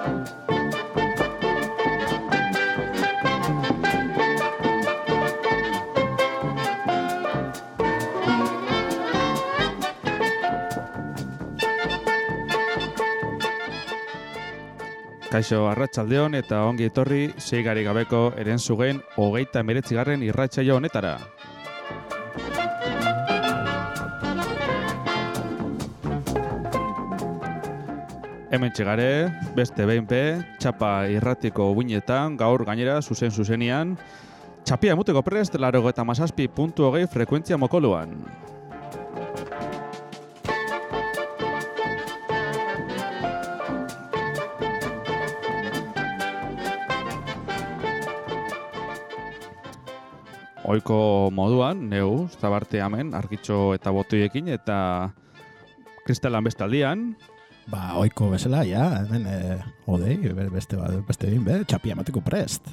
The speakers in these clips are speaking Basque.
Kaixo arratsaldeon eta ongi etorri seigarik gabeko Herensugen 39. irratsaio honetara. Hemen txegare, beste behinpe, txapa irratiko buinetan, gaur gainera zuzenean, txapia emuteko prest 97.8 frekuentzia mokoluan. Oiko moduan, neu, zabarte hemen, argitxo eta botoiekin, eta kristalan bestaldian. Oiko bezala, ja, hemen, odei, beste bin, txapia emateko prest.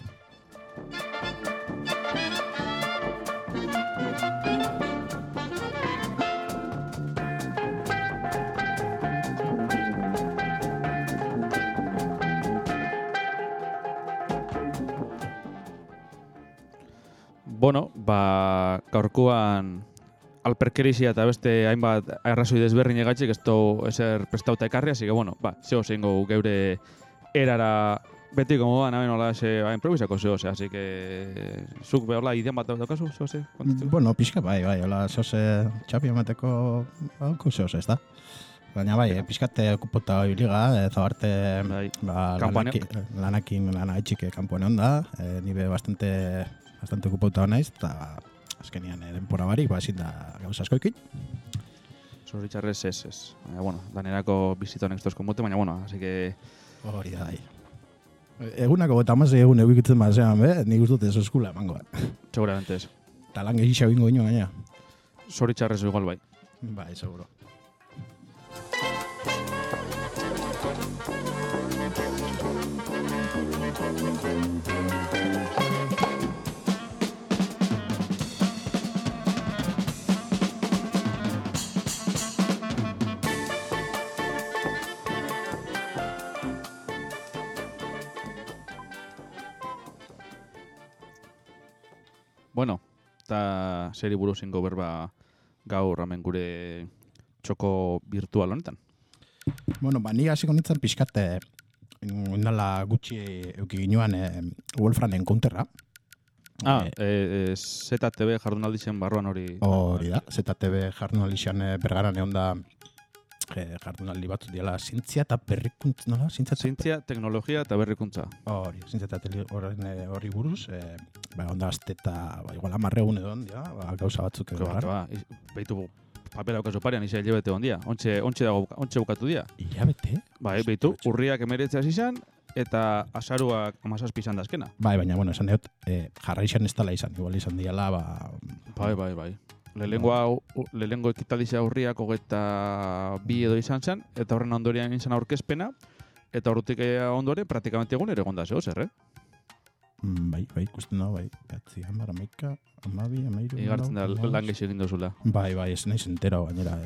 Bueno, gaurkoan alperkerizia eta beste hainbat arrazoi desberdin egatxik ez du ezer prestauta ekarri, así que bueno, zeo zeingo geure erara betiko moduan, hemen hola improvisako zeo, así que zuk behola idean bat daukazu, zeo ze? Bueno, pixka bai, hola zeo ze txapi emateko hauko zeo ze, ez da? Baina bai, pixkate okupota liga, zabarte lana etxike kanpoan onda, nibe bastante okupauta naiz, eta azkenian denpora barik, ezin da gauza askoikin. Zoritxarrez ez. Baina, bueno, danerako bizito honek tozko mote, baina, bueno, así que... Hori da, bai. Egunako eta amazai egun egukitzen bazean, nik ustut ez eskula emango. Seguramente ez. Eta lan gehixau ingo ino gaina. Zoritxarrez igual bai. Bai, seguro. Bueno, eta seri buruz ingo berba gaur hemen gure txoko virtual honetan. Bueno, ni hasiko nintzen pixkate indala gutxi euki ginoan Wolframen counterra. ZTV jardunaldixen barruan hori... Hori da, ZTV jardunaldixen bergaran egon da jardunaldi batzu diala zientzia eta berrikuntza, nola? Zientzia, teknologia eta berrikuntza. Hori, zientzia eta hori buruz, onda azte eta igual 10 egun edo ondia, gauza batzuk edo gara. Beitu papera okazu parean, izan hilabete ondia. Ontxe bukatu dia. Hilabete? Bai, beitu, urriak 19 izan, eta azaruak 17 izan dazkena. Bai, baina, bueno, esan dut, jarra izan ez tala izan, igual izan diala, Bai. Lehengo ekitaldizia aurriak 22 edo izan zen, eta horren ondorean izan aurkezpena, eta horretik ondoren praktikamente egun ere gonda zeo zer, Bai, ikusten da, bai. Gatzi, Amaika, Amabi, Amairu... Igartzen da, lan gehi egin dozula. Bai, ez nahi zentera, gainera,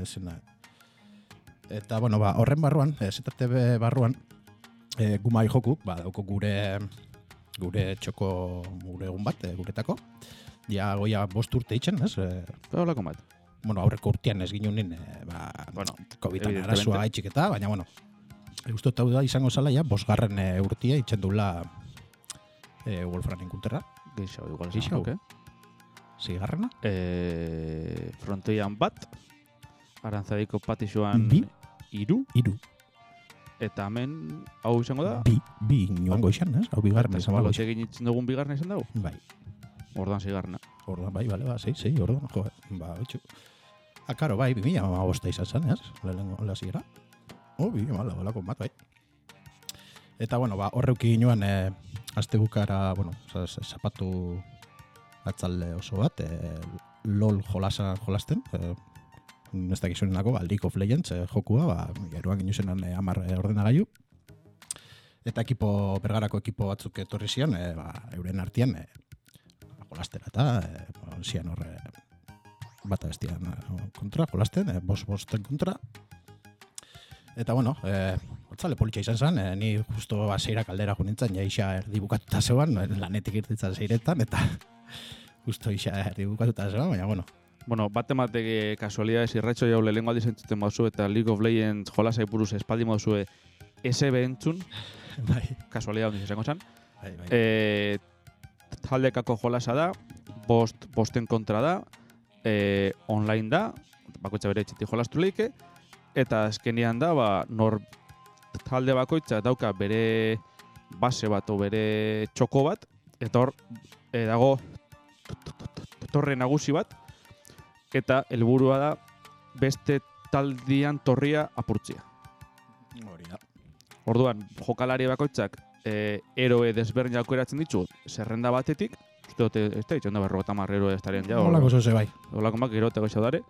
Eta, bueno, horren barruan, ZTV barruan, gumai joku, dauko gure txoko, gure egun bat, guretako. Ja, goia 5 urte itxen, ez? Olako bat. Bueno, aurreko urtean ez ginoen, COVID-an arazoa gaitxik eta, baina, bueno, guztot hau da izango zala, 5. urtia itxen dula Wolframen counterra. Geixau, igual esan, oke? 6. Frontoian bat, Arantzadiko patixoan 3. Eta hemen, hau izango da? Bi inoango izan, ez? Hau bigarren izan bago izan. Egin itzen dugun bigarren izan dago? Bai. Ordan 6. Ordan, bai, sei, ordan, betxu. Karo, bai, 2015 izan zen, ez? Lehenengo lasiera. 2015, olako bat, bai. Eta, bueno, horreuki ginoan, azte bukara, bueno, zapatu atzalde oso bat, LOL jolasten, ez dakizunenako, League of Legends jokua, geruan ginuzenan 10 ordenagailu. Eta bergarako ekipo batzuk etorri zian, euren artean, jolastera eta zian horre bata bestian kontra, jolasten, bosten kontra. Eta, bueno, otzale politxa izan zen, ni justo seira kaldera jo nintzen, ja isa erdi bukatuta zegoan, lanetik irtitzen seiretan, eta justo isa erdi bukatuta zegoan, baina, bueno. Bueno, bat emateke kasualidades irratxo jau lehenko aldiz entzuten bauzue eta League of Legends jolasai buruz espaldi bauzue SB entzun, Bai. kasualidad hondiz esango zan. Bai. Taldekako jolasa da, bosten kontra da, online da, bakoitza bere etxetik jolastu leike, eta azkenian da, nor talde bakoitza dauka bere base bat o bere txoko bat, eta hor dago torre nagusi bat, eta helburua da beste taldian torria apurtzia. Hori da. Orduan, jokalari bakoitzak eroe desberdinak aukeratzen ditu, zerrenda batetik, uste dute, ez da, itxonda 50 eroe estarien ja. Olako zoze bai. Olako mak, erote goizau dare.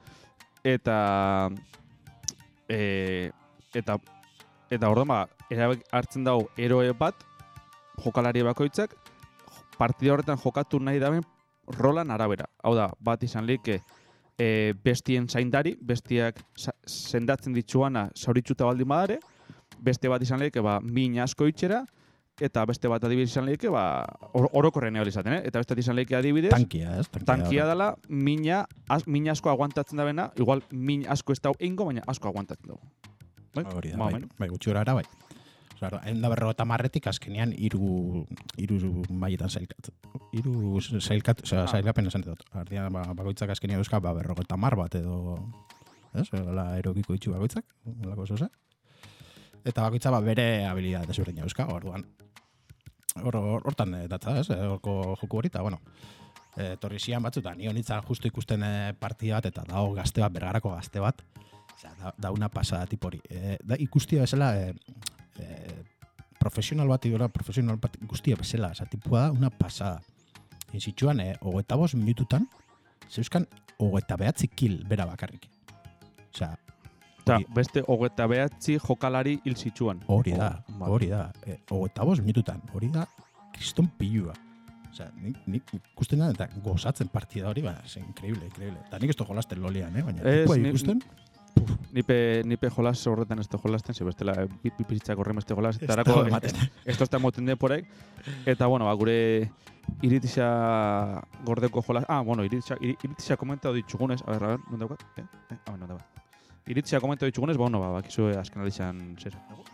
Eta orduan, erabak hartzen dago eroe bat, jokalari bakoitzak, partida horretan jokatu nahi daben rolan arabera. Hau da, bat izan leike bestien zaindari, bestiak sendatzen dituana sauritxuta baldin badare, beste bat izan leike min asko itxera, eta beste bat adibidez izan leike orokorren eol izaten, eta beste bat izan leike adibidez Tankia, ez? Tankia dela, mina asko aguantatzen da bena, igual min asko ez dago eingo, baina asko aguantatzen dago. Hori da, bai, gutxi gora era, bai. Claro, enda 50 azkenean hiru mailetan sailkatzen. Sailkapen esan dut. Ardian bakoitzak azkenean euska 50 bat edo, ez? Hola erokiko itxu bakoitzak, holako zoze. Eta bakoitza bere habilidad desberdina euska, orduan. Hortan datza, ez? Horko joku hori, eta, bueno, torri zian batzuta, ni honitzan justu ikusten partida bat, eta dago gazte bat, bergarako gazte bat, da una pasada tipori. Da ikustia bezala, profesional bat guztia bezala, tipua da una pasada. Inzitxuan, 25 minututan, zeuskan 29 kill bera bakarrik. Osea, beste 29 jokalari hil zitsuan. Hori da. 25 minututan, hori da kriston pilua. Osea, nik ikusten da, eta gozatzen partida hori, es increíble. Eta nik ez to jolasten lolian, baina tipua ikusten... Nipe jolas horretan ez jolasten, ze bestela pipitzak horren beste jolas, eta erako esto está moten deporek, eta bueno, gure iritisa gordeko jolas, iritisa komentatu ditzugunez, a ver, non daukat? Non daukat. Iritisa komentatu ditzugunez, bakizu azken aldizan zer.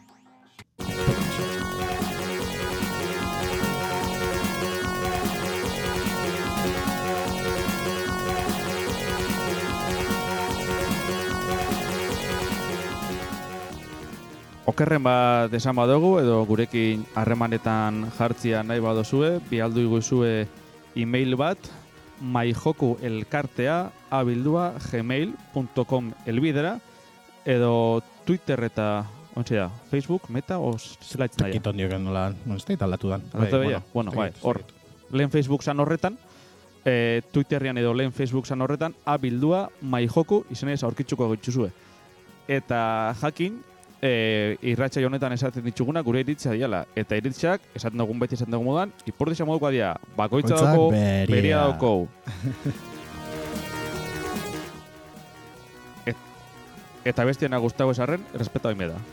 Okerren bat esan badugu, edo gurekin harremanetan jartzia nahi badozue, bialdu iguzue e-mail bat, maijokuelkartea@gmail.com elbidera, edo Twitter eta, da, Facebook, Meta, o zela itzen daia? Tekiton dioken nola, ez da aldatu dan. Bueno, hor, lehen Facebook zan horretan, Twitterrian edo lehen Facebook zan horretan, @maijoku izenez aurkitzuko gitxuzue. Eta jakin, irratxa honetan esaten dituguna gure iritzia diala. Eta iritziak, esaten dugun beti esaten dugun moduan, ipordizia modukoa dia, bakoitza dauko, beria dauko. Eta bestiena gustago esarren, respeto hain da.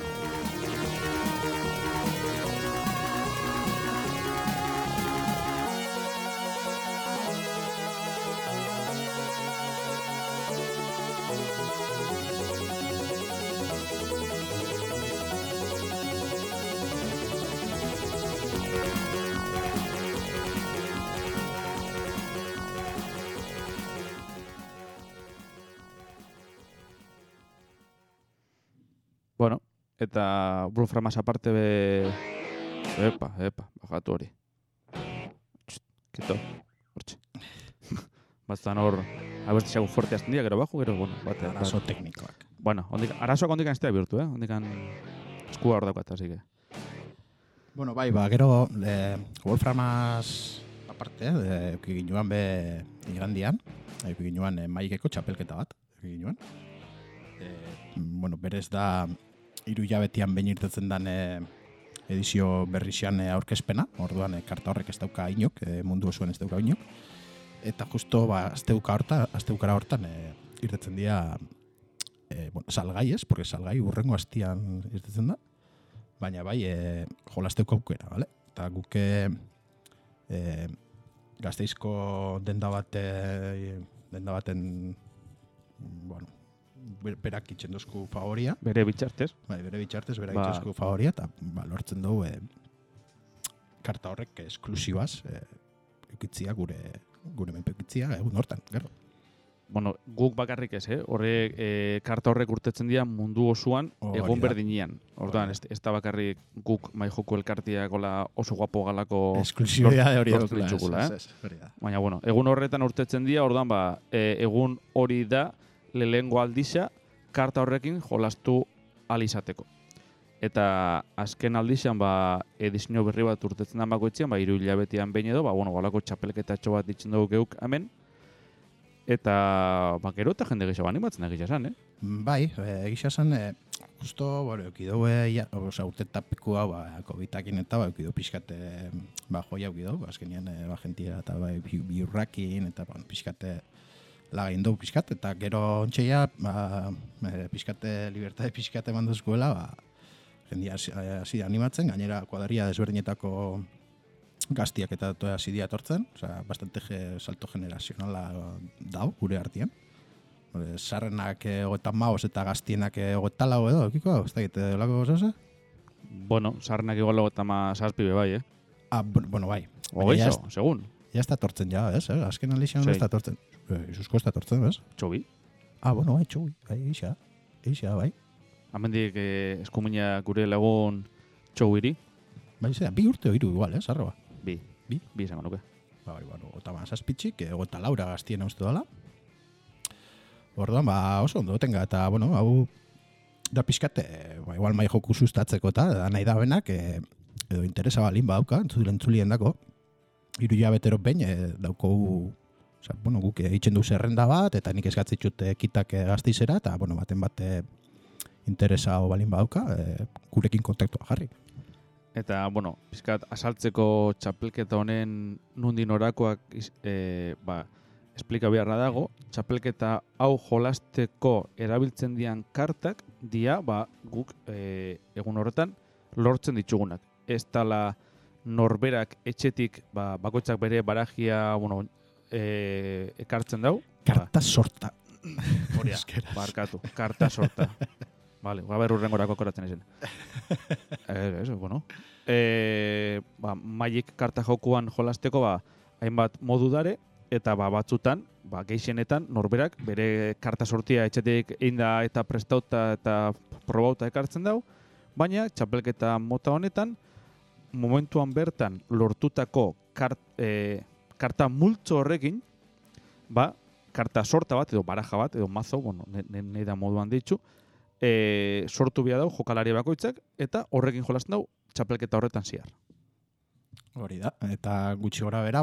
Bueno, eta Wolframas aparte bajatu hori. Kito, hortxe. Batzan hor, abestiago fuerte azten dia, gero bajo, gero, bueno, bate. Arazo teknikoak. Bueno, arazoak ondikan ez da bihurtu, ondikan eskua hor daukat, así que. Bueno, bai, gero Wolframas aparte, eukigin joan be igrandian, eukigin joan maikeko txapelketa bat, eukigin joan. Bueno, berez da 3 hilabetian behin irtetzen den edizio berrizian aurkezpena, orduan karta horrek ez dauka inok, mundu osoan ez dauka inok. Eta justo azteukara hortan irtetzen dira salgai ez, porque salgai urrengo astian irtetzen da, baina bai, jolasteko aukera, vale? Eta guke Gasteizko denda baten, bueno, berak itxen dozku favoria. Bere bitxartez. Bai, bere bitxartez, berak itxen dozku favoria, eta lortzen dugu karta horrek esklusibaz eukitzia gure menpe eukitzia egun hortan, gero. Bueno, guk bakarrik ez, horrek karta horrek urtetzen dira mundu osoan egon berdinean. Orduan, ez da bakarrik guk mai joko elkartiak oso guapo galako esklusibidade hori dutxukula. Baina, bueno, egun horretan urtetzen dira, orduan, egun hori da lehengo aldixa karta horrekin jolastu alizateko. Eta azken aldixan, edizio berri bat urtetzen da bakoitzean, 3 hilabetean behin edo, galako txapelketatxo bat ditzen dugu geuk hemen. Eta, gero eta jende gehiago animatzen egia esan, Bai, egia esan, justo, eukidau, urte tapiko hau, COVID-akin eta, eukidau pixkate, joia eukidau, azkenean, jentia eta biurrakin, eta pixkate lagain dugu pixkat, eta gero ontseia, pixkate, libertade pixkate manduzkuela, jendia hasi animatzen, gainera kuadria desberdinetako gaztiak eta hasi dia etortzen, bastante salto generazionala dau, gure artean. Sarrenak 35 eta gaztienak 24 edo, ekiko, ez da egite lako gozase? Bueno, sarrenak igual 37 bai, Bueno, bai. Eso, segun. Ya está tortzen ja, ez? Azken alixan ez da tortzen. Isusko ez da tortzen, ez? Txobi. Bueno, bai, txobi. Bai, eixa, bai. Hamendik eskumina gure lagun txobiri. Bai, zera, 2 urte hiru igual, arroba. Bi esan nuke. Bai, bueno, 36 eta Laura gaztien uste dela. Orduan, oso ondo tenga, eta, bueno, hau da pixkate, igual mai joku sustatzeko eta nahi da benak, edo interesa balin badauka, entzulien dako, 3 hilabetero behin daukogu, bueno, guk eitzen du zerrenda bat, eta nik eskatzitxut kitak Gasteizera, eta, bueno, baten bate interesa balin badauka, gurekin kontaktua jarri. Eta, bueno, pizkat asaltzeko txapelketa honen nundin orakoak esplika beharra dago, txapelketa hau jolasteko erabiltzen dian kartak dia, guk egun horretan lortzen ditugunak. Ez tala norberak etxetik, bakoitzak bere barajia, bueno, ekartzen dau. Karta sorta. Horia, barkatu, karta sorta. Vale, gaber urrengorako koratzen ezen. Eso, bueno. Magic karta jokuan jolasteko, hainbat modu dare, eta batzutan, gehienetan, norberak, bere karta sortia etxetik einda eta prestauta eta probauta ekartzen dau, baina txapelketa mota honetan, momentuan bertan lortutako karta multzo horrekin, karta sorta bat, edo baraja bat, edo mazo, bueno, nahi da moduan ditzu, sortu bia dau jokalari bakoitzak, eta horrekin jolasten dau txapelketa horretan ziar. Hori da, eta gutxi gora bera,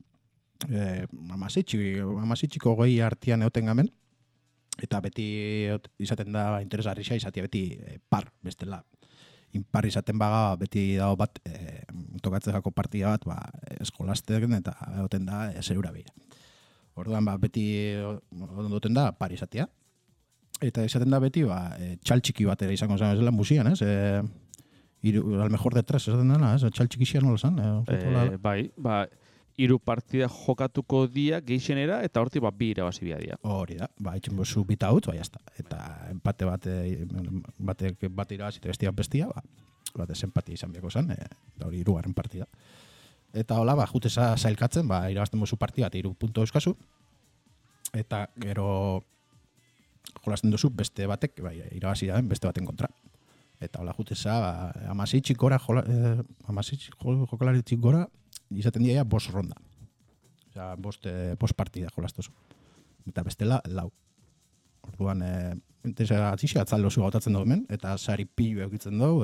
amasitxiko goi artian eoten gamen, eta beti izaten da interesgarria izatea beti par, bestela. Impar izaten beti dago bat, tokatzeko partida bat, eskolazten eta eoten da zerura bera. Orduan, beti ondoten da par izatea. Eta izaten da beti, txaltxiki bat ere izango zen, ez dela musian, ez? Al mejor de tres, esaten dena, ez? Txaltxiki xian nola zen? Bai, 3 partida jokatuko dia geixenera, eta horti 2 irabazi bia dia. Hori da, itxen bozu bita hutz, jazta. Eta empate bat irabazi eta bestia, desempati izan biako zen, eta hori 3. partida. Eta hola, jutesa zailkatzen, irabazten bozu partida, 3 punto euskazu, eta gero jolasten duzu beste batek, irabazi da beste baten kontra. Eta hola, jutesa, amasitxik gora, jokalaritzik gora, izaten dira 5 ronda. Osea, 5 partida jolastuzu. Eta bestela, 4. Orduan, atzixia atzaldo zu gautatzen dugu hemen, eta sari pilu eukitzen dugu,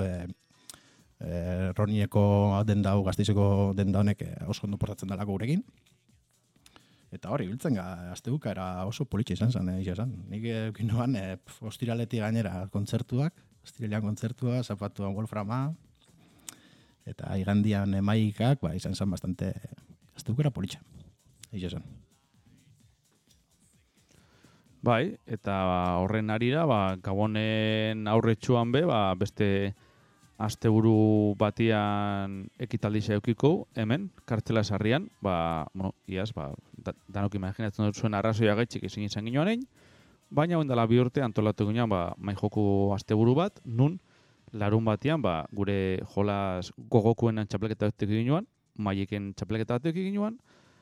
Ronieko denda hau, Gasteizeko denda honek oso ondo portatzen dalako gurekin. Eta hori, biltzen azte bukara oso politxe izan zen, Nik eukin noan, ostiraletik gainera kontzertuak, ostiralean kontzertua, zapatuan Wolframa, eta igandian maikak, izan zen bastante, azte bukara politxe, izan. Bai, eta horren arira, Gabonen aurretxuan be, beste asteburu batian ekitaldi eukiko, hemen, kartzela sarrian, iaz, danok imaginatzen dut zuen arrazoia gaitxik ezin izan ginoan egin, baina ondala 2 urte antolatu ginean, mai joko asteburu bat, nun, larun batian, gure jolas gogokuen txapelketa batek ginoan, maieken txapelketa batek ginoan,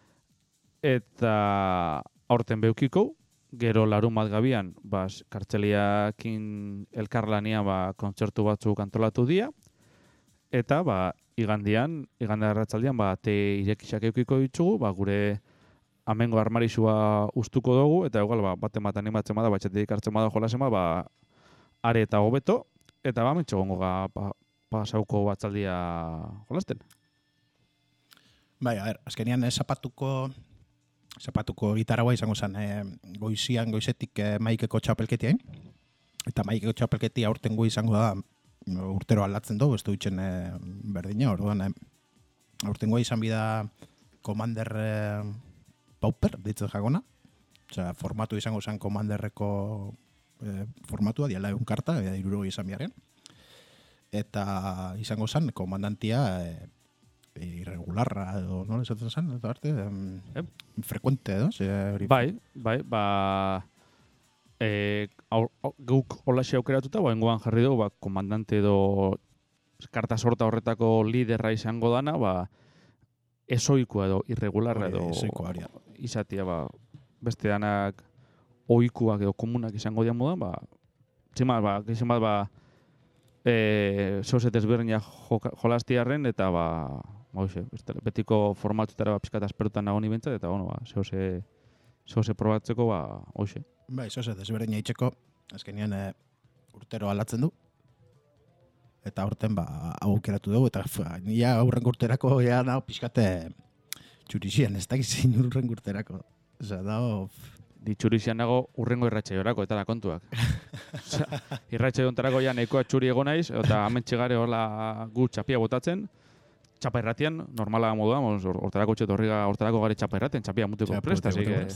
eta aurten beukiko, gero larun bat gabian, kartzeliakin elkarlanian kontzertu batzuk antolatu dira, eta igande arratzaldian te irekisak eukiko ditugu, gure amengo armarizua ustuko dugu, eta egal baten bat animatzen bada, batxetik hartzen bada jolasen are eta hobeto, eta mentxo gongo pasauko batzaldia jolasten. Bai, azkenian zapatuko gitarraua izango zen goizetik maikeko txapelketiain. Eta maikeko txapelketia aurtengo izango da urtero aldatzen dugu, ez du itxen berdina. Orduan, aurtengo izan bida Commander Pauper, ditzen jagona. Osea, formatu izango zen Commanderreko formatua, diala egun karta, 60 izan biharren. Eta izango zen, komandantia irregularra edo, no? Esaten zen, eta arte, frecuente edo? Bai, guk holaxe aukeratuta, engoan jarri dugu, komandante edo karta sorta horretako liderra izango dana, esoikoa edo irregularra edo izatia, beste danak oikuak edo komunak izango dian modan, txima, gizien bat, zoset ezberdinak jolastiarren, eta betiko formatutara pizkata esperutan nago ni bentsat, eta zehose probatzeko, hoxe. Bai, zoset ezberdina itxeko, azkenean urtero aldatzen du, eta aurten aukeratu dugu, eta nila aurren urterako pizkate txurixien, ez dakizin urren urterako. Osa, dago... Ditxurizian nago urrengo irratxaiorako, eta da kontuak. Irratxaiontarako ja nahikoa txuri egonaiz, eta hemen txegare hola gu txapia botatzen, txapa irratian, normala moduan, hortarako gare txapa irratien, txapia mutiko presta,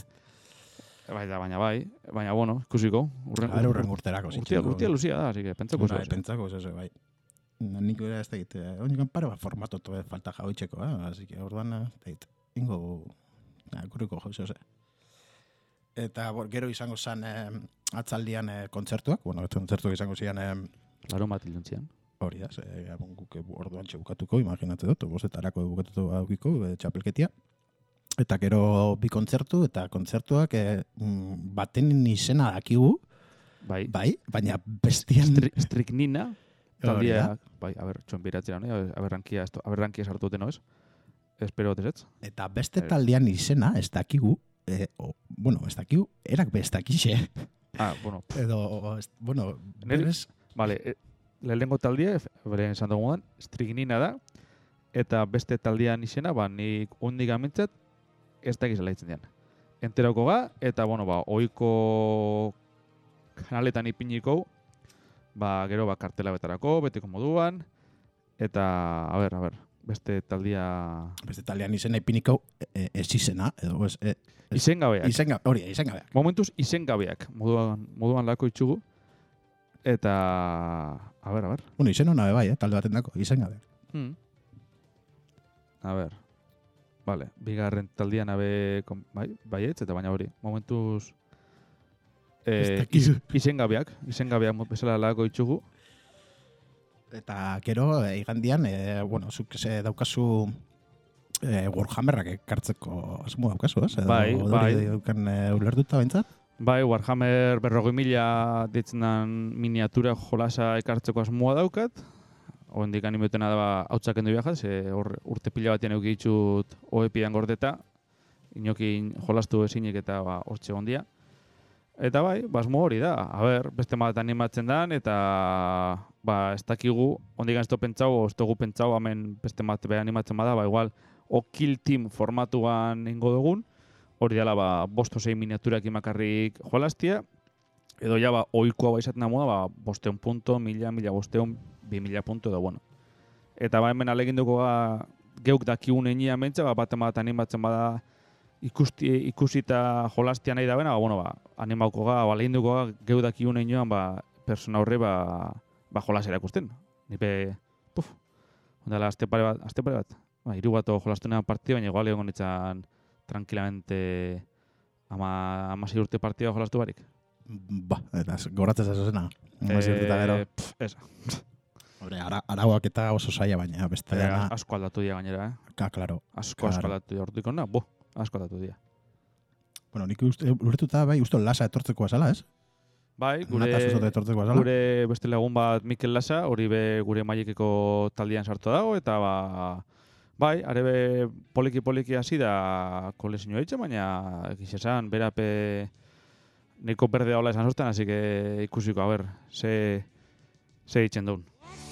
baina bueno, ikusiko. Urren urterako. Urtia luzia da, así que pentsako zuz. Pentsako zuz, bai. Nik ez da egite, onik pare formatotu falta jauitxeko, así que orduan, ingo, kurriko jauzio, Eta gero izango zen atzaldian kontzertuak, kontzertuak izango zian... Larun bat iluntzian. Hori da, guk orduan bukatuko, imaginatze dut, bostetarako bukatuko aukiko, txapelketia. Eta gero bi kontzertu, eta kontzertuak baten izena dakigu, bai, baina bestian... Striknina, taldiak, txon biratzera, aberrankia sartu duten, ez? Espero desetz. Eta beste taldean izena ez dakigu, ez dakigu, erak bez dakixe. Edo, berez... Vale, lehenengo taldia, beren esan dugu modan, Striknina da, eta beste taldean izena, nik ondik amintzat, ez dakizela hitzen dian. Enterauko ga, eta, oiko kanaletan ipiniko, gero, kartela betarako, betiko moduan, eta, a ber, beste taldean izena ipiniko ez izena, edo ez... Izengabeak. Izengabeak. Momentuz, izengabeak. Moduan lako itxugu. Eta... A ber. Bueno, izen hona bai, talde baten dako, izengabeak. A ber. Vale, bigarren taldean baietz, eta baina hori. Momentuz... Izengabeak bezala lako itxugu. Eta gero, igandian, zuk daukazu Warhammerrak ekartzeko asmo daukazu, ez? Bai. Daukan ulertuta bentsat? Bai, Warhammer 40.000 ditzenan miniatura jolasa ekartzeko asmoa daukat. Hondik animetena da hautsak endo biajaz, urte pila batean eukitxut oepian gordeta, inokin jolastu ezinik eta hortxe ondia. Eta bai, asmo hori da. A ber, beste bat animatzen dan, eta ez dakigu, hondik ez pentsau, ez dugu pentsau, hemen beste bat animatzen bada, igual, Kill Team formatuan ingo dugun, hori dela 5-6 miniaturak imakarrik jolastia, edo ja oikoa izaten da moda, 500 punto, 1000, 1500, 2000 punto, edo bueno. Eta hemen aleginduko geuk dakigun enia mentza, bat animatzen bada ikusita jolastia nahi dagoena, animauko ga, lehinduko ga, geudak iune inoan, persona horre, jolasera ikusten. Nipe, ondala, azte pare bat, hiru bat jolastunean partida, baina igual egon nintzen tranquilamente amasei urte partida jolastu barik. Eta goratzez ez zena. Amasei urte eta gero. Esa. Arauak eta oso zaila baina, beste dena. Asko aldatu dira gainera, Claro. Asko aldatu dira, orduiko na, asko aldatu dira. Bueno, nik ulertuta uste lasa etortzeko azala, ez? Bai, gure beste lagun bat Mikel Lasa, hori be gure mailekeko taldean sartu dago, eta bai, arebe poliki hasi da kolezio eitxe, baina egiz esan, berape neko berde hola esan zuzten, así que ikusiko, a ver, ze eitzen duen.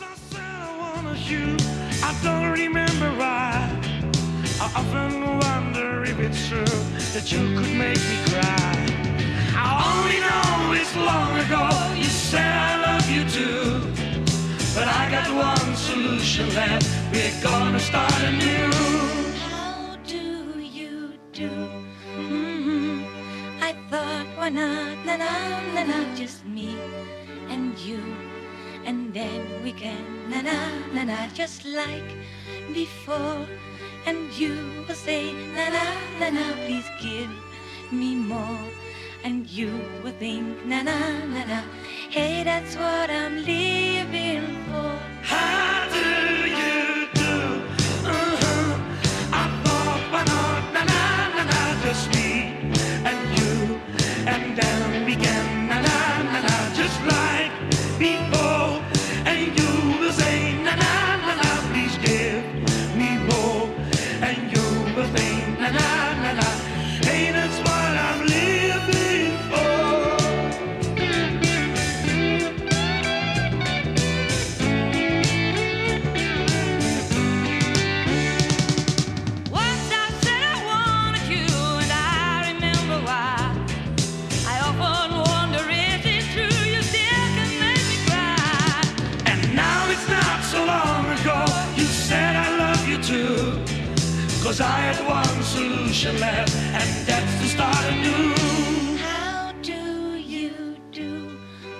I don't remember why. I often wonder if it's true that you could make me cry. I only know it's long ago you said I love you too. But I got one solution left, we're gonna start anew. How do you do? I thought, why not, na-na, just me and you. And then we can, na-na, just like before. And you will say, na-na, please give me more. And you will think, na-na, hey, that's what I'm living for. How do you do? I thought, why not, na-na, just me and you. And then we can, na-na, just like before. And you will say, na-na, please give me more. And you will think, na-na, hey, that's what I'm living for. Once I said I wanted you, and I remember why. I often wonder, is it true you still can make me cry? And now it's not so long ago you said I love you too. 'Cause I had one solution left, and that's to start anew. How do you do?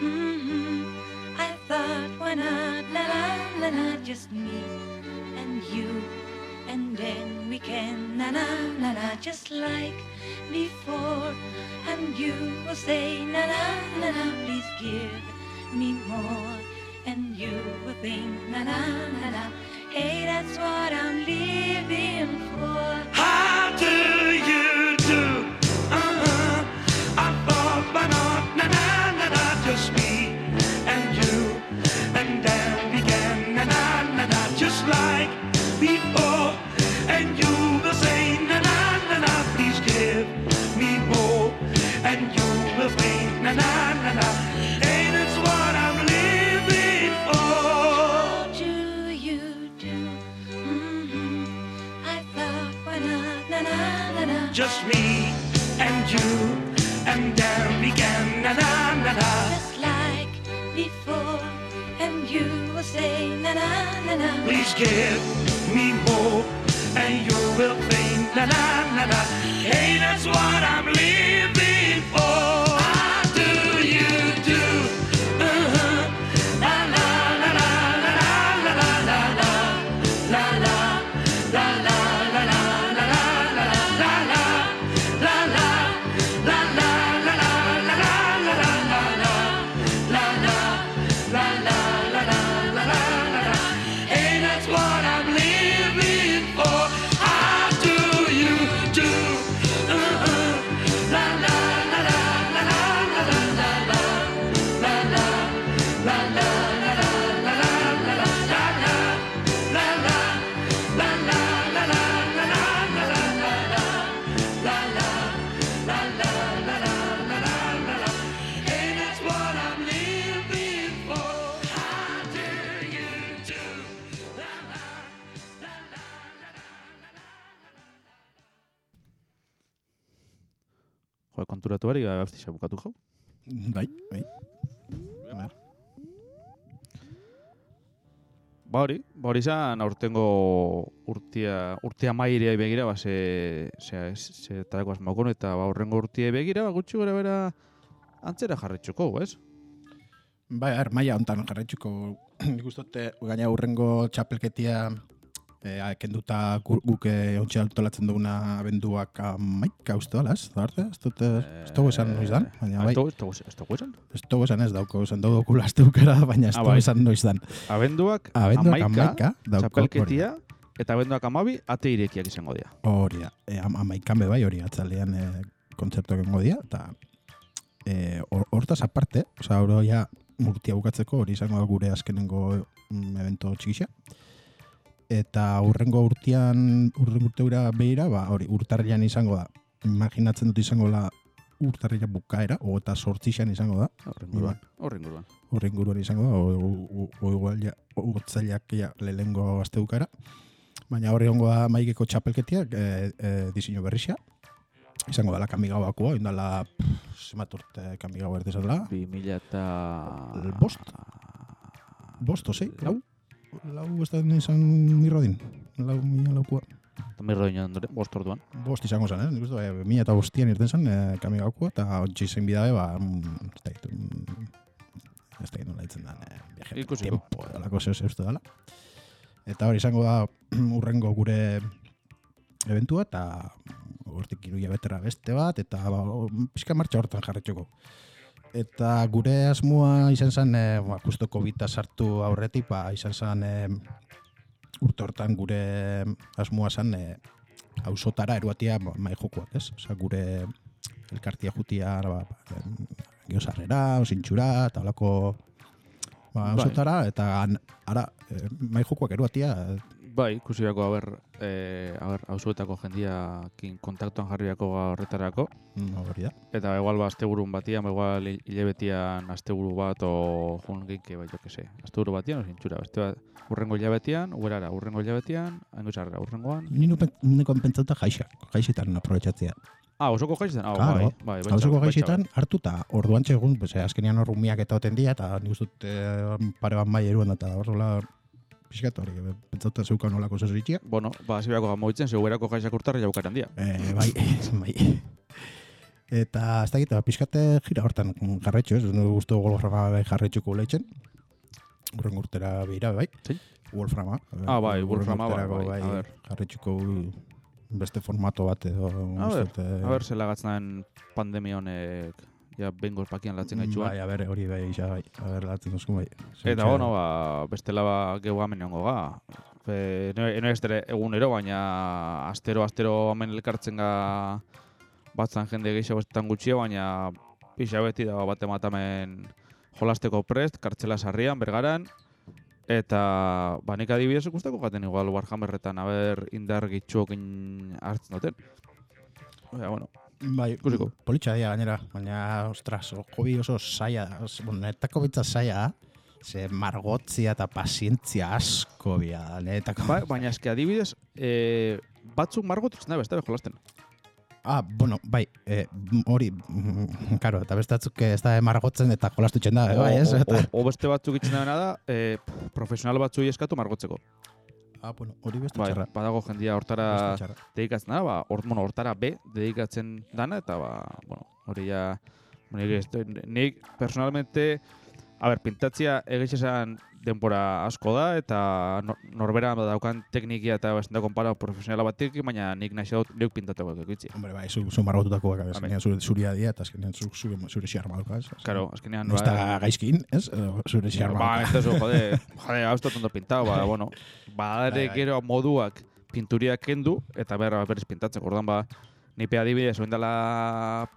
I thought, why not, na-na, just me and you. And then we can, na-na, just like before. And you will say, na-na, please give me more. And you will think, na-na, hey, that's what I'm living for. How do you do? I thought, why not, na-na, just me and you. And then we can, na-na, just like before. And you will say, na-na, please give me more. And you will think, na-na, hey, that's what I'm living for. How do you do? I thought, why not, na-na, Just me and you, and there we can, na-na, just like before. And you will say, na-na, please give me more, and you will think, na-na, hey, that's what I'm living for. How do you do? La la la la la la la la la la la la la la la la la la la. La la la la la la la la la la la la la la la. Hey, that's what I'm living for. How do you do? La la la la la la la la la la la la la la la la la Hey, that's what I'm living for. How do you do? La la la la Jo, konturatu bari, abstisa bukatu jau. Bai. Ba hori izan aurtengo urtia mairea begira, ba, ze tarako asmaukon, eta ba, horrengo urtie begira, ba, gutxi gara bera antzera jarretxuko, ez? Bai, maila hontan jarraitzuko nik uste gaina urrengo txapelketia kenduta guk ontsi antolatzen duguna abenduak amaika uste dala, ez? Ez dugu esan noiz dan, baina bai. Ez dugu esan? Ez dugu esan ez dauko, esan dugu lasteukera, baina ez dugu esan noiz dan. Abenduak amaika txapelketia, eta abenduak 12 ate irekiak izango dira. Hori da, amaikan bai hori atzalean kontzertuak egongo dira, eta hortaz aparte, oza, hori ja urtia bukatzeko, hori izango da gure azkenengo evento txikisa. Eta urrengo urteura behira, ba, hori urtarrian izango da. Imaginatzen dut izango da urtarrian bukaera, eta 8 izango da. Horrenguruan izango da, otzaileak lehengo aste bukara. Baina horri ongo da maikeko txapelketiak, diseinu berrixia. Izango dala Kamigabakoa, indala zemat urte Kamigaua erdezala. 2000 eta... Bost, ozei, lau ez da izan mirrodin, laukua. Eta mirrodin bost orduan. Bost izango zen, nik uste, 2005an irten zen Kamigabakoa, eta hotxe izan bidabe, ez da nola ditzen den, viaje por tiempo, dalako zeu uste dala. Eta hori izango da urrengo gure eventua, eta hortik 3 hilabetera beste bat, eta pixka martxa hortan jarretxoko. Eta gure asmoa izan zen, justo COVID-a sartu aurretik, izan zen urte hortan gure asmoa zen auzotara eruatia maijokoak, ez? Osa, gure elkartia jutia geosarrera, osintxura, eta holako auzotara, eta ara maijokoak eruatia. Bai, ikusirako, auzoetako jendiakin kontaktuan jarriako horretarako. Hori da. Eta igual asteburun batian, igual hilabetian asteburu bat o junginke, bai, jo que se. Asteburu batian, osintxura. Beste bat, urrengo hilabetian, uberara, urrengo hilabetian, angozarra, urrengoan. Niko pentsauta jaixitan aprobetxatzea. Osoko jaixitan? Claro, osoko jaixitan hartu eta orduan txegun, azkenean horrumiak eta oten dira, eta nik uste dut pare bat mai eruan, eta horrela pixkatu hori, pentsauta zeukan olako zezuritxia. Bueno, zibeako gamoitzen, zeuberako jaixak urtarra jaukaran dia. Bai. Eta ez da gita, pixkate jira hortan jarretxo, ez guztu Wolframa jarretxuko lehitzen. Urren urtera behira, bai. Zein? Wolframa. Bai, Wolframa, bai. Jarretxuko beste formato bat edo. A ber, zela gatzen pandemia honek ja bengoz pakian latzen gaitxuan. Bai, hori bai, bai. Latzen duzkun bai. Eta bueno, bestela geu hamen egongo ga. Eno ez egunero, baina astero hamen elkartzen ga batzan jende gehiago bestetan gutxia, baina pixa beti da bat ematamen jolasteko prest, kartxela sarrian, bergaran, eta nik adibidez ikusteko gaten igual Warhammerretan indar gitxuokin hartzen duten. Bueno, bai, ikusiko. Politxa dira gainera, baina, ostras, hobi oso saia da. Netako bitza saia da, ze margotzia eta pazientzia asko bia da. Baina eski adibidez, batzuk margotzen da beste jolasten. Bueno, bai, hori, karo, eta beste batzuk ez da margotzen eta jolastutzen da, bai, ez? O beste batzuk itzen da, profesional batzuk eskatu margotzeko. Bueno, hori beste txarra. Bai, badago jendia hortara dedikatzen da, hortara dedikatzen dana, eta hori ja, nik personalmente, pintatzia egitxesan denbora asko da, eta norbera daukan teknikia eta bastante konpara profesionala batik, baina nik nahi dut neuk pintateko egitzi. Hombre, bai, zu margotutako baka, azkenean zuria dia, eta azkenean zure xiarma duka, ez? Claro, azkenean... No está gaizkin, ez? Zure xiarma duka. Entonces, jode, hau estot ondo pintau, bueno, badare gero moduak pinturiak kendu, eta berriz pintatzeko, ordan nipe adibidez, oin dela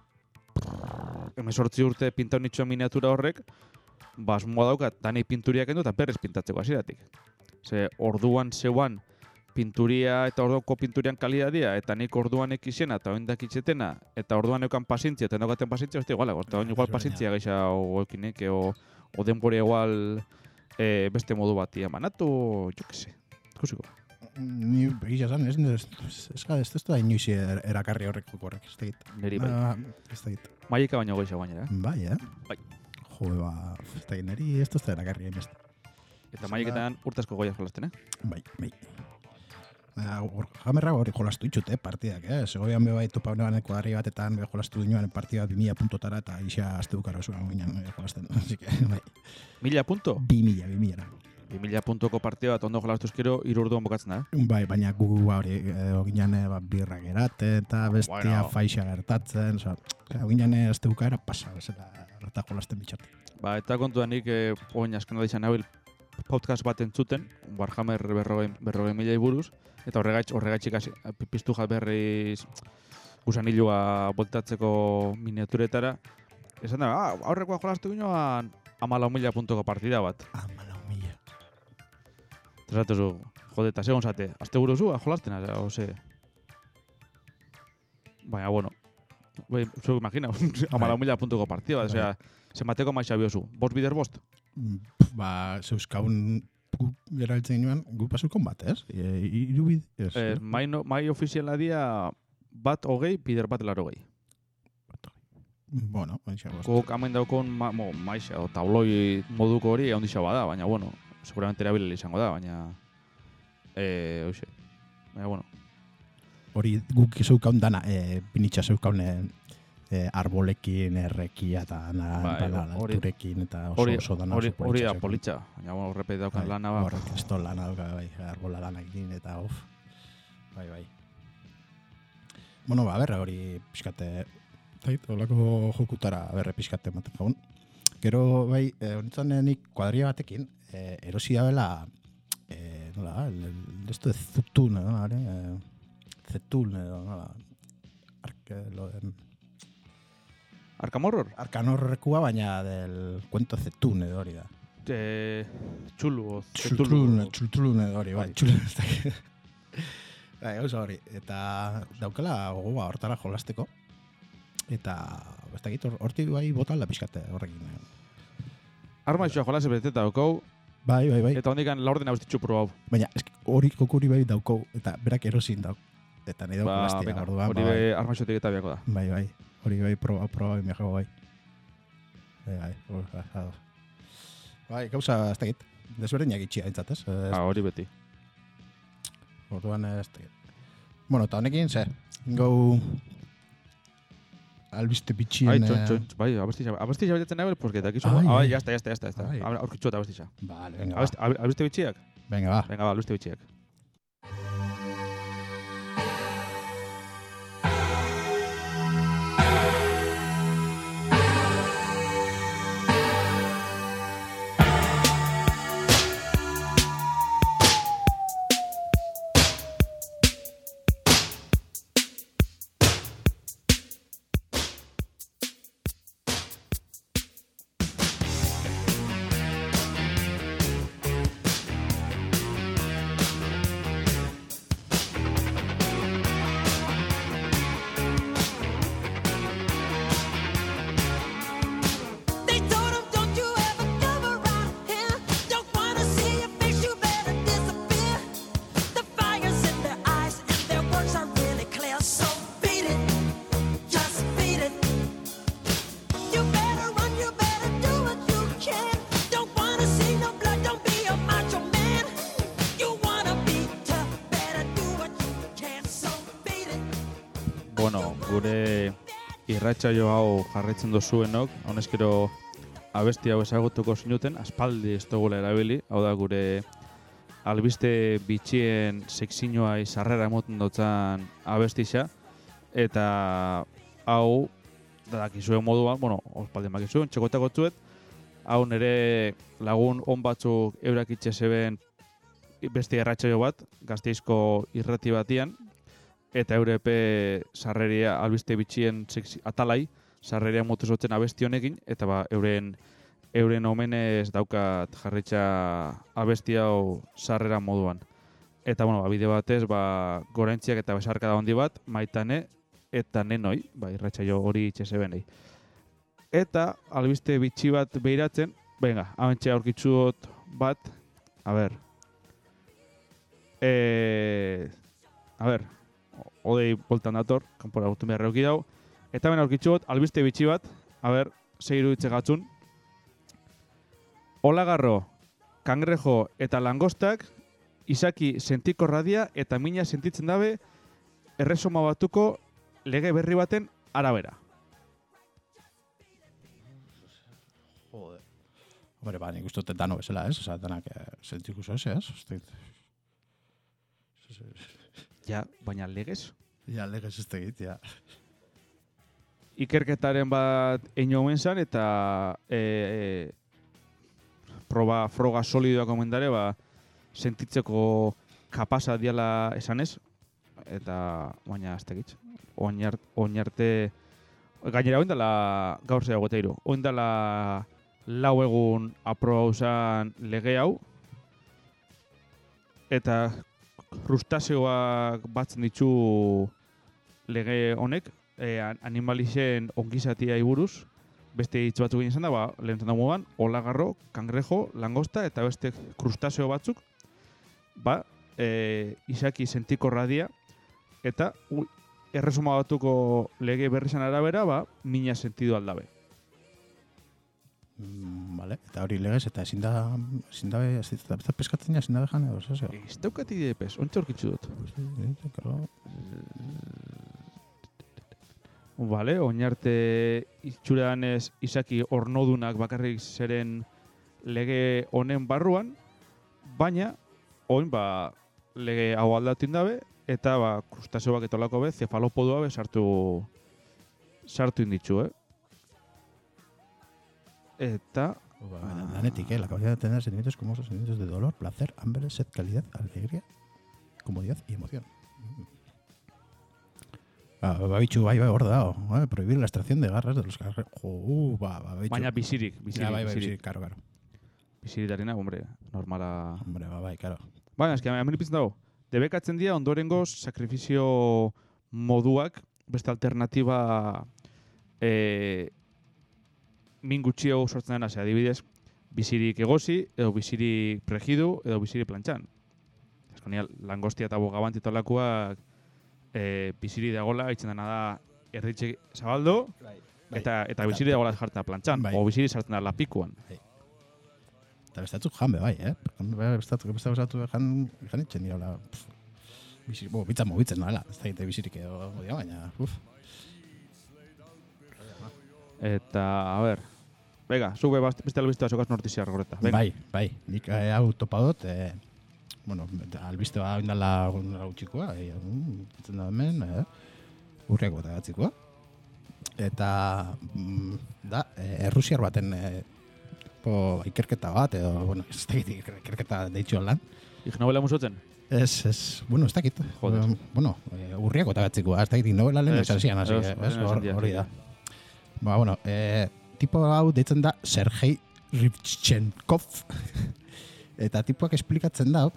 18 urte pintau nitxoen miniatura horrek, asmoa daukat, dani pinturiak kendu eta berriz pintatzeko hasieratik. Ze orduan zeuan pinturia eta orduanko pinturian kalidadia, eta nik orduan ekizena eta oindak itxetena, eta orduan eukan pazientzia eta endokaten pazientzia, beste igualak, orduan igual pazientzia gaixa oekinek, o denbora igual beste modu bati emanatu, jo que se, ikusiko. Ni begiza zan, ez da inoiz erakarri horrek horrek, ez da git. Neri bai. Ez da git. Maika baino goixa baina, Bai, Bai. Jo, ez da neri, ez da erakarri hainbeste. Eta maieketan urtazko goiak jolasten, Bai. Jamerra hori jolastu ditut, partidak, Segovian be bai topa honean kuadri batetan be jolastu dinoan partida 2000 puntotara eta isa aste bukaro zuen ginen jolasten. Así que, bai. 1000 punto? 2000. 2000 puntoko partida bat ondo jolastuz gero 3 orduan bukatzen da, Bai, baina gu hori ginen birra gerate eta bestia faixa gertatzen, ginen aste bukaera pasa, bezala rata jolasten bitxat. Ba, eta kontuan nik oin asken da izan nabil podcast bat entzuten, Warhammer 40.000 buruz, eta horregaitxik piztu jat berriz gusanilua boltatzeko miniaturetara. Esan da, aurrekoa jolastu ginoan 14.000 puntoko partida bat. 14.000. Zerratuzu, jode, eta segon zate, azte buruzu, jolasten, ose... Baina, bueno, zuek imagina, 14.000 puntoko partida bat, osea, zenbateko maixa biozu, bost bider bost? Ba, zeuskaun geraltzen nuen, gu pasukon bat, ez? Irubid, ez? Mai ofiziala dia bat hogei, bider bat 80. Bueno, maixa bost. Guk hamen daukon maixa, o tabloi moduko hori ondisa bada, baina, bueno, seguramente erabilele izango da, baina... Hoxe, baina, bueno. Hori guk zeukaun dana, pinitxa zeukaun arbolekin, errekia eta alturekin eta oso dana oso politxa. Hori da politxa, baina horrepe daukan lana ba. Horrek ez lana dauka, bai, arbola lana egin eta Bai. Bueno, ba, berre hori pixkate, olako jokutara berre pixkate ematen jaun. Gero, bai, honetan nik kuadria batekin, erosi dabela, nola, esto de Zutun, Zetun, nola, Arkamorror? Arkamorrekua, baina del cuento Zetun edo hori da. Txulu, Txultulun edo hori, bai, txulun ez da. Bai, gauza hori, eta daukela gogoa hortara jolasteko, eta ez dakit hortik bai bota alda pixkate horrekin. Armaixoa jolase beteta daukau, Bai. eta hondikan laurden abestitxu pro hau. Baina, hori kokuri bai daukau, eta berak erosin dauk. Eta nahi dauk lastia, orduan. Hori bai armaixotik eta biako da. Bai. Hori bai proba bai mehago bai. Bai, gauza ez dakit. Desberdinak itxia entzat, ez? Hori beti. Orduan ez dakit. Bueno, eta honekin, ingau... Albiste bitxien... Bai, abestixa betetzen nahi, porque dakizu... Bai, ya está. Aurkitxu eta abestixa. Vale, venga, va. Albiste bitxiak? Venga, va, albiste bitxiak. Bueno, gure irratsaio hau jarraitzen dozuenok, honezkero abesti hau ezagutuko zinuten, aspaldi ez dugula erabili, hau da gure albiste bitxien sekzinoa izarrera emoten dutzen abestixa, eta hau, dakizuen moduan, bueno, ospaldien bakizuen, txekotako txuet, hau nire lagun on batzuk eurak itxe zeben beste irratsaio bat, Gasteizko irrati batian, eta eurepe sarreria albiste bitxien atalai, sarreria motu zotzen abesti honekin, eta ba, euren omenez daukat jarritxa abesti hau sarrera moduan. Eta, bueno, bide batez, gorentziak eta besarkada handi bat, Maitane eta Nenoi, irratsaio hori itxesebenei. Eta, albiste bitxi bat behiratzen, venga, hamentxe aurkitzuot bat, a ber, odei boltan dator, kanpora gutun behar euki dau. Eta ben aurkitzuot, albiste bitxi bat, a ber, ze iruditze gatzun. Hola garro, kangrejo eta langostak izaki sentikorradia eta mina sentitzen dabe erresuma batuko lege berri baten arabera. Joder. Hombre, ba, nik uste dut dano bezala, ez? Osa, danak sentiko zoz, ez? Ja, baina legez? Ja, legez ez tegit, ja. Ikerketaren bat egin omen zan, eta froga solidoak omendare, ba, sentitzeko kapasa diala esanez, eta baina ez tegit. Oin arte, gainera oin dela gaur zea goteiru, oin dela lau egun aprobausan lege hau, eta krustazioak batzen ditu lege honek, animalisen ongizatia buruz, beste hitz batzuk egin izan da, lehen zan dagoen, olagarro, kangrejo, langosta eta beste krustazio batzuk, izaki sentikorradia, eta erresuma batuko lege berrizan arabera, mina sentidu aldabe. Vale, eta hori legez, eta ezin da peskatzen ezin da bejan, edo, zazio? Ez daukat idepes, ontsa aurkitzu dut. Vale, oinarte itxuran ez izaki ornodunak bakarrik zeren lege honen barruan, baina oin lege hau aldatu indabe, eta krustazio bak etolako be, cefalopodua be sartu inditzu, Eta... Danetik, la capacidad de tener sentimientos como esos sentimientos de dolor, placer, hambre, sed, calidad, alegría, comodidad y emoción. Babitxu, bai, hor dago. Prohibir la extracción de garras de los cangrejos. Babitxu. Baina bizirik. Bizirik, karo. Biziritarena, hombre, normala... Hombre, bai, karo. Baina, eski, hemen ipintzen dago. Debekatzen dira ondorengo sakrifizio moduak, beste alternatiba min gutxio sortzen dena, adibidez, bizirik egosi, edo bizirik prejidu, edo bizirik plantxan. Eskonia, langostia eta bogabantitolakoak biziri dagola, itzen dena da erditxe zabaldo, eta biziri dagola jartzen da plantxan, o biziri sartzen da lapikuan. Eta bestatzuk janbe, bai, Bestatzuk jan itxen dira, bitzan mobitzen noela, ez da egite bizirik edo, baina, Eta, a ber, venga, zube beste albizte bat zokaz nortizia regoreta. Bai, nik hau topadot, albiste bat oindala gutxikoa, ditzen da hemen, urriako eta gatzikoa. Eta, Errusiar baten ikerketa bat, edo, ez dakit ikerketa deitxu lan. Ik novela musotzen? Ez dakit. Urriako eta gatzikoa, ez dakit novela lehen esan zian, hori da. Tipo hau deitzen da Sergei Rivchenkov. Eta tipoak esplikatzen da,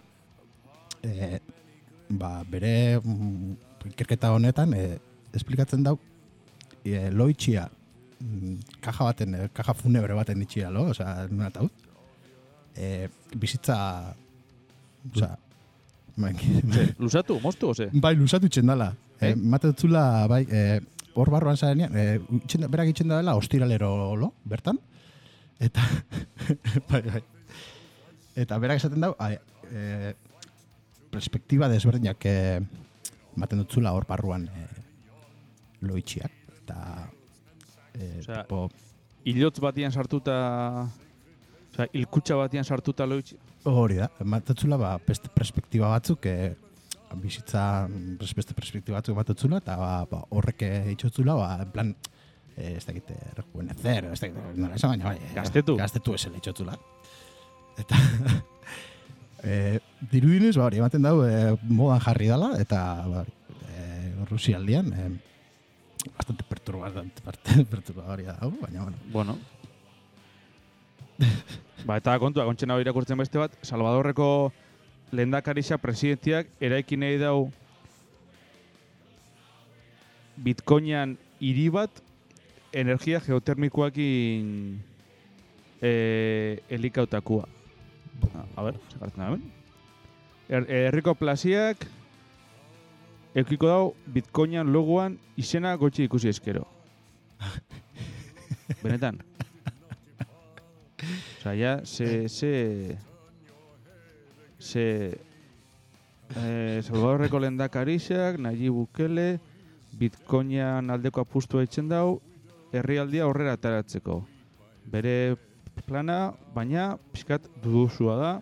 bere ikerketa honetan, esplikatzen da, loitxia, kaja funebre baten itxia, oza, nuna taut. Bizitza, oza, Lusatu, moztu, oze? Bai, lusatu itxendala. Mate dutzula, bai, hor barruan zarenean, berak itxenda dela ostiralero bertan, eta eta berak esaten dau, perspektiba desberdinak maten dutzula hor barruan loitxiak, eta hilotz batian sartuta, hilkutxa batian sartuta loitxi? Hori da, maten dutzula perspektiba batzuk, bizitza beste perspektiba batzuk batutzula, eta horrek itxotzula, en plan, ez dakit, rejuvenecer, ez dakit, nola esan baina, gaztetu esela itxotzula. Eta, dirudinez, hori, ematen dau, modan jarri dala, eta Rusialdian, bastante perturbadoria da, baina, bueno. Eta kontua, kontxena hori irakurtzen beste bat, Salvadorreko lehendakarixa presidentiak eraikin nahi dau Bitcoinan hiri bat energia geotermikoakin elikautakoa. A ber, sekartzen da hemen. Herriko plaziak eukiko dau Bitcoinan logoan izena gotxe ikusi eskero. Benetan. Osa, ja, Salvadorreko lehendakarixak, Nayib Bukele, Bitcoinan aldeko apustu eitzen dau, herrialdia aurrera ateratzeko. Bere plana, baina pixkat duduzua da.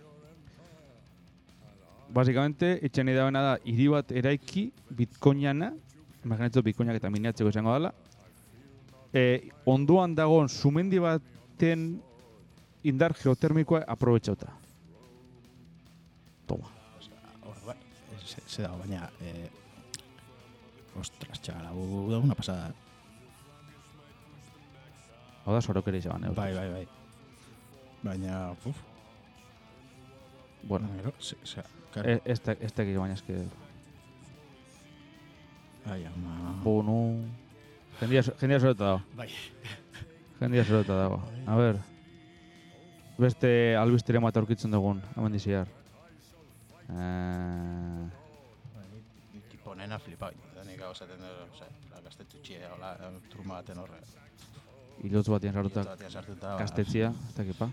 Basikamente, etxen idabena da, hiri bat eraiki Bitcoinana, imaginatzen Bitcoinak eta miniatzeko izango dela, ondoan dagoen sumendi baten indar geotermikoa aprobetxauta. Toma. Se dago, baina... ostras, txagal, hau da una pasada. Hau da sorokere izan, Bai. Baina, Bueno, claro. ez dakik baina eske... Ai, ama... Bueno... Jendia soreta dago. Bai. Jendia soreta dago. A ver... Beste albistere bat aurkitzen dugun, hemen diziar. Tipo nena flipau. Da nik hau zaten dut, gaztetu txie, hola, turma baten horre. Ilotz batien sartuta kastetzia, ez dakipa.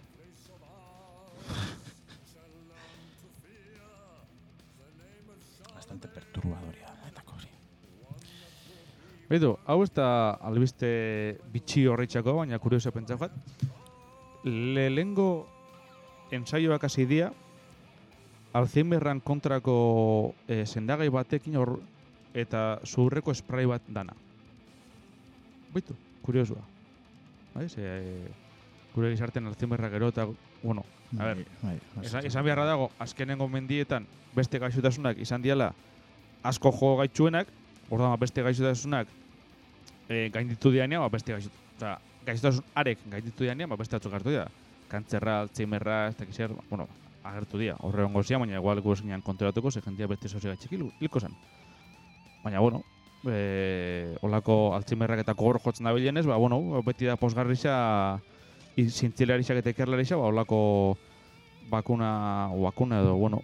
Bastante perturbadoria, eta hori. Beitu, hau ez da albiste bitxi horreitzako, baina kurioso pentsa bat. Lehengo ensaioak hasi dira, Alzheimerran kontrako sendagai batekin hor eta zurreko spray bat dana. Beitu, kuriosua. Bai, gure gizarten Alzheimerra gero eta, bueno, a ver, esan beharra dago, azkenengo mendietan beste gaixotasunak izan diala asko jo gaitzuenak, orduan beste gaixotasunak gainditu dianean, beste gaixotasun arek gainditu dianean, beste batzuk hartu dira. Kantzerra, Alzheimerra, ez dakiz zer, bueno, agertu dira. Horre hongo zian, baina igual gu eskinean kontrolatuko, ze jentia beste sozio gaitxik hilko zen. Baina, bueno, olako Alzheimerrak eta gogor jotzen da bilenez, bueno, beti da posgarrixa, zintzilarixak eta ikerlarixak, olako bakuna edo, bueno,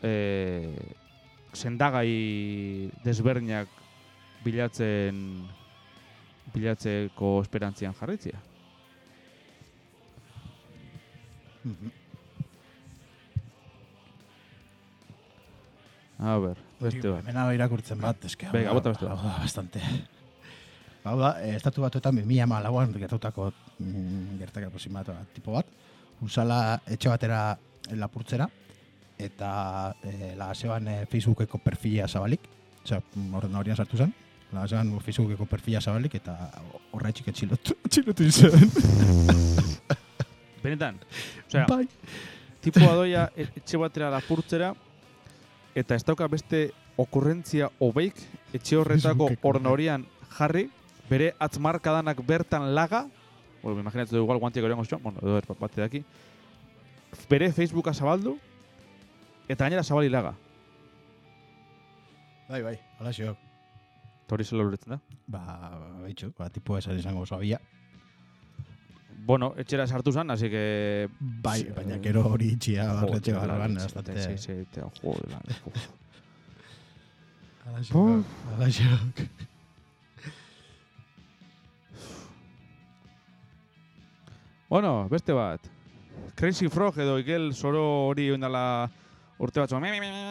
sendagai desberdinak bilatzeko esperantzian jarritzia. A ver, beste bat. Hemen hau irakurtzen bat, eske. Venga, bota beste bat. Hau da, bastante. Hau da, estatu batuetan 2014an gertatutako gertak aproximatu tipo bat. Usala etxe batera lapurtzera, eta lagaseban Facebookeko perfila zabalik. Osea, horian sartu zen. Lagaseban Facebookeko perfila zabalik, eta horretxik etxilotu izan. Benetan, osea, Bai. tipua doia etxe batera lapurtzera, eta ez dauka beste okurrentzia obeik etxe horretako ornorian jarri, bere atzmarkadanak bertan laga, bueno, imaginatzen du igual guantiak horrengo zuen, bueno, edo bate daki, bere Facebooka zabaldu, eta gainera zabali laga. Bai, hala xeok. Hori zela loretzen da. Baitxo, tipua esan izango zoabia. Bueno, etxera sartu zen, así que... Bai, baina gero hori itxia barretxe barran, bastante... Sí, joder, Hala xeok. Bueno, beste bat. Crazy Frog edo Igel Zoro hori oindala urte batzu.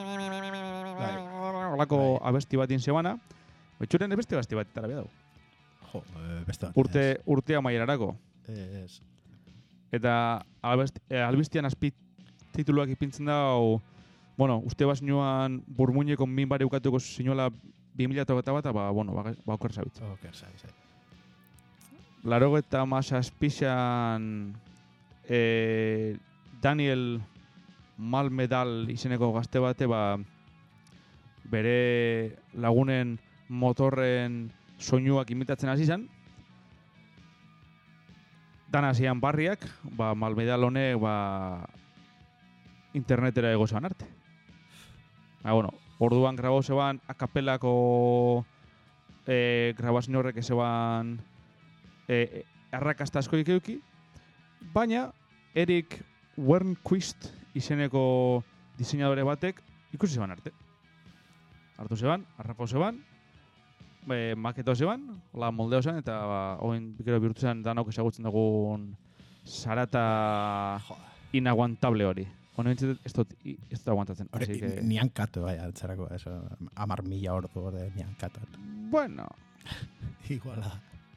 Olako abesti bat inzebana. Betxuren beste abesti bat eta dago. Jo, beste bat. Urtea maierarako. Eta albistian azpi tituluak ipintzen dau, bueno, uste bazinuan burmuineko min bare ukatuko zinuela 2008 bat, bueno, oker zabitza. Oker zabitza. Laro eta mazazpixan Daniel Malmedal izeneko gazte bate, bere lagunen motorren soinuak imitatzen hasi zen. Dan hasian barriak, Malmedal honek internetera egozean arte. Bueno, orduan grabau zeban akapelako grabazio horrek zeban arrakasta asko ikeuki, baina Eric Wernquist izeneko diseinadore batek ikusi zeban arte. Hartu zeban, arrapau zeban, maketau zeban, moldeo zen, eta oin bikero bihurtu zen danok ezagutzen dugun zarata inaguantable hori. Honetan ez dut aguantatzen. Hore, Así que, nian kato, bai, antzerako, eso, 10.000 ordu de nian kato. bueno, Iguala.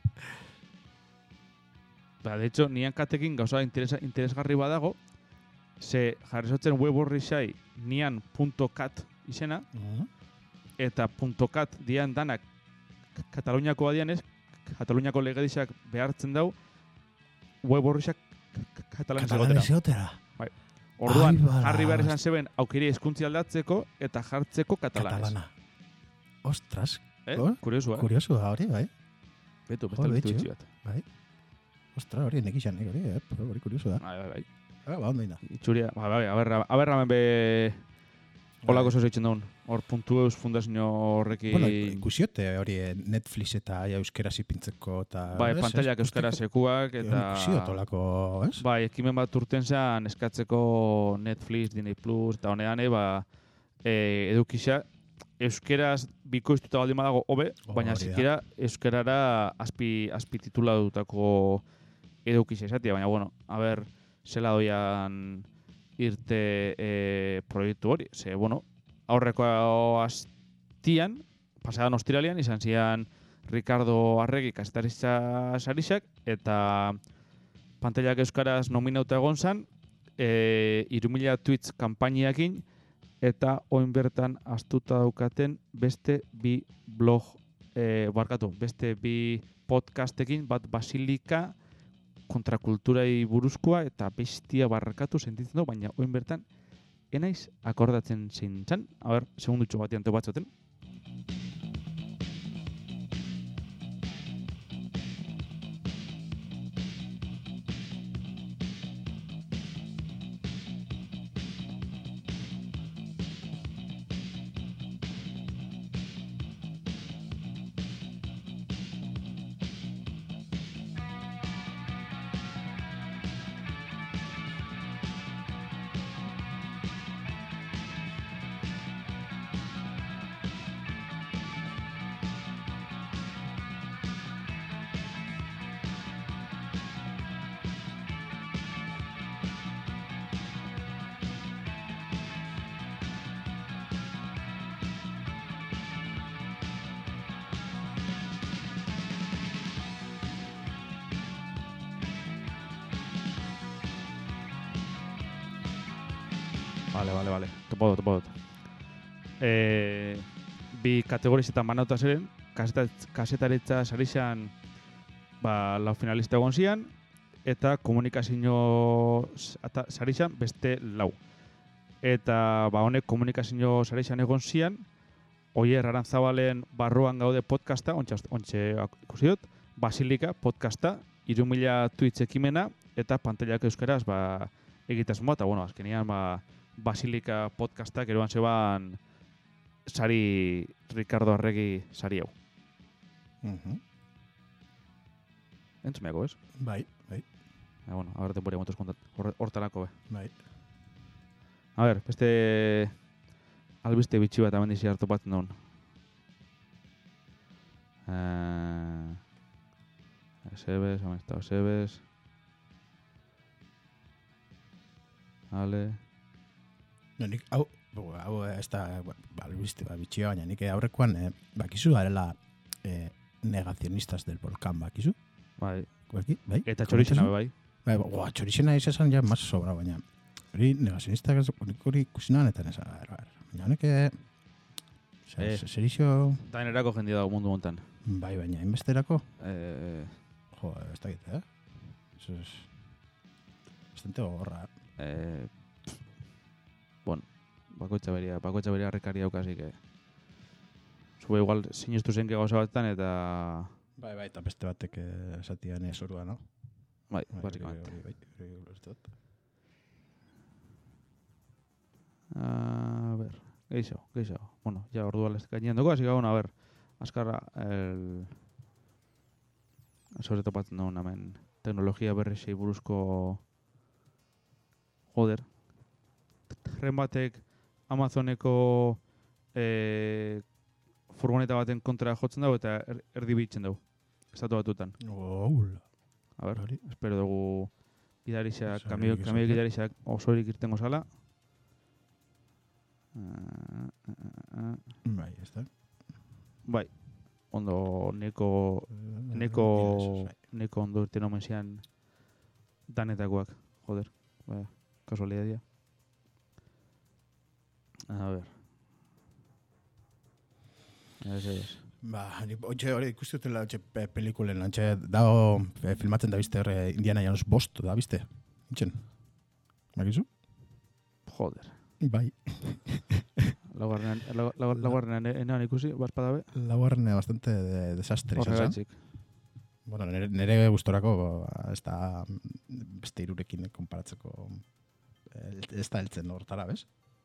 ba, de hecho, nian katekin gauza interesgarri badago, ze jarrizotzen web horri xai nian.cat izena, eta .cat dian danak Kataluniako badianez, Kataluniako legedizak behartzen dau web horrizak katalanez egotera. Orduan, jarri behar izan zeben aukeri hizkuntzi aldatzeko eta jartzeko katalanez. Katalana. Ostras, Kuriosu, kuriosu da hori, bai. Betu, Jo, beste betxo. bitxi bat. Bai. Ostra, hori nekixan, hori kuriosu da. Bai. Ba, ondo inda. Itxuria, bai, aberramen be holako zozitzen daun. Hor puntueus fundazio horrekin... Bueno, ikusiote hori Netflix eta euskera zipintzeko eta... Bai, pantallak euskara sekuak eta... Ikusiot olako, ez? Bai, ekimen bat urten zen eskatzeko Netflix, Disney Plus eta honean, edukisa euskeraz bikoiztuta baldin badago hobe, baina zikera euskerara azpi titulatutako edukisa izatea, baina bueno, a ber, zela doian irte proiektu hori, ze, bueno, aurreko astian, pasadan ostiralian, izan zian Ricardo Arregi kasetaritza sarixak, eta pantallak euskaraz nominauta egon zan, 3.000 tweets kanpainiakin, eta oin bertan astuta daukaten beste bi blog, beste bi podcastekin, bat Basilika kontrakulturai buruzkoa eta bestia barrakatu sentitzen du, baina oin bertan enaiz akordatzen zintzen. A ber, segundutxo batean teo batzoten. Vale. Topo dut. Bi kategorizetan banauta ziren, kasetaritza sarixan lau finalista egon zian, eta komunikazio sarixan beste lau. Eta honek komunikazio sarixan egon zian, Oier Arantzabalen barruan gaude podcasta, ontxe ikusi dut, Basilika podcasta, 3.000 tweets ekimena, eta pantallak euskaraz egitasmoa, eta bueno, azkenian Basilika podcastak eroan zeban sari Ricardo Arregi sari hau. Entzumeako, ez? Bai. Bueno, a ber, temporia montuz kontat. Hortarako, Bai. A ber, beste albiste bitxi bat amendizi hartu batzen daun. Sebes, amestado Sebes. Vale. No, nik, hau ez da, albiste, bitxia, baina nik aurrekoan, bakizu garela negazionistas del volcán, bakizu? Bai. Bai? Eta txorixena, bai. Bai, txorixena izan ja mas sobra, baina hori negazionistak hori ikusinan eta nesa, baina honek serixo... Dainerako jendia dago mundu montan. Bai, baina, inbesterako? Jo, ez da gite, Eso es... Bastante gogorra, Bueno, bakoitza beria harrekari daukasi, que... Zube igual sinistu zenke gauza batetan eta... Bai, eta beste batek esatian zorua, no? Bai, básicamente. A ver, gehiago. Bueno, ya ordu alez gainen dugu, así que bueno, a ver, azkarra, sobre topatzen dugu hemen teknologia berrizei buruzko joder. Tren batek Amazoneko furgoneta baten kontra jotzen dago eta erdi bitzen dago. Estatu batutan. A ver, espero dugu gidarixak, kamioik gidarixak osorik irtengo zala. Bai, ez da. Bai, ondo neko ondo irten omen zian danetakoak, joder, ba, kasualidadia. A ver. Ez. Ba, hori ikusti dutela pelikulen, ontxe dago filmatzen da bizte Indiana Jones bost da bizte, itxen. Bakizu? Joder. Bai. Laugarrenean enan ikusi, bazpada be? Laugarrenea bastante desastre. Horregatik. Bueno, nire gustorako ez da beste irurekin konparatzeko ez da heltzen hortara, bez?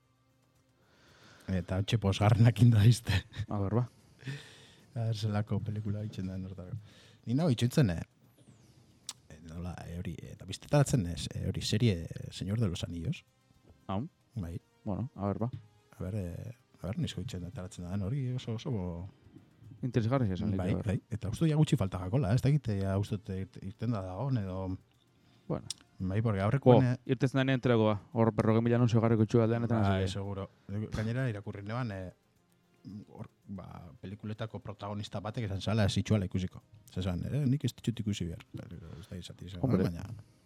Eta hotxe posgarrenakin da izte. A ber, ba. Zelako pelikula itxen da hortara. Ni nago itxutzen, nola, hori, eta biztetaratzen ez, hori serie Señor de los Anillos. Hau? Bai. Bueno, a ber, ba. A ber, nizko itxen ataratzen da, hori oso Interesgarri esan bai, bai. Eta uste ja gutxi falta jakola, ez da egite, uste irten da dagoen, edo... Bueno. Bai, porque aurrekoen... Irtetzen denean entregoa, hor 40.000 anunzio garriko txu aldean, eta bai, seguro. Gainera, irakurri neban, pelikuletako protagonista batek esan zala ez itxuala ikusiko. Zezan, nik ez ditut ikusi behar. Ez da izati, baina...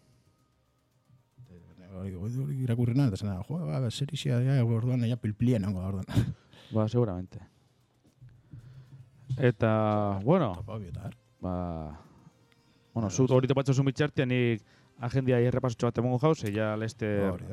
Hori irakurri nahi, eta zena, serixia, orduan, pilplien nango orduan. Ba, seguramente. Eta, bueno, zu hori topatzo zu mitxartia, nik agendia errepasotxo bat emongo jauz, ja leste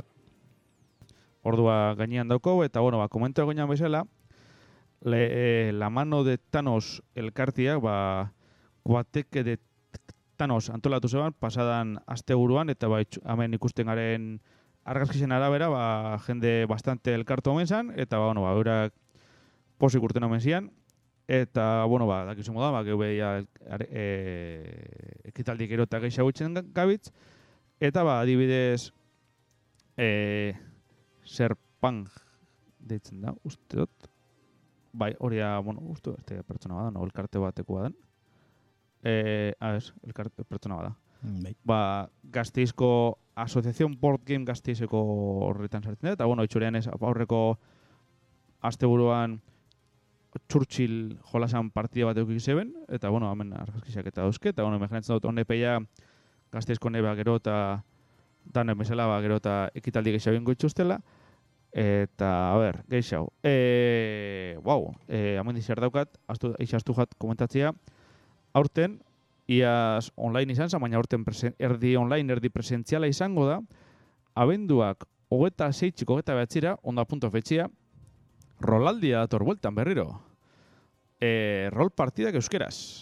ordua gainean dauko, eta, bueno, komento egoinan bezala, la mano de Thanos elkartia, guateke de Thanos antolatu zeban, pasadan asteburuan, eta hemen ikusten garen argazkisen arabera, jende bastante elkartu omen zan, eta, eurak posik urten omen zian, eta, dakizu moda, geu behia ekitaldik ero eta gehiago itxen gabitz, eta, adibidez, Serpang deitzen da, uste dut. Bai, hori da, uste dut, pertsona bada, elkarte batekoa den. Elkarte pertsona bada. Bai. Gazteizko Asociación Board Game Gazteizeko horretan sartzen da, eta, itxurean ez aurreko asteburuan Churchill jolasan partida bat eukik zeben, eta, hemen argazkisak eta dauzke, eta, imaginatzen dut, honepeia Gazteizko nebea gero eta danen bezala, gero eta ekitaldi gehiago ingo itxustela, eta, gehiago. Hemen dizar daukat, eixastu jat komentatzea, aurten, iaz online izan za, baina aurten erdi online, erdi presentziala izango da, abenduak 26-ko 29-ra, onda punto fetxia, rolaldia dator bueltan berriro. Rol partidak euskeraz.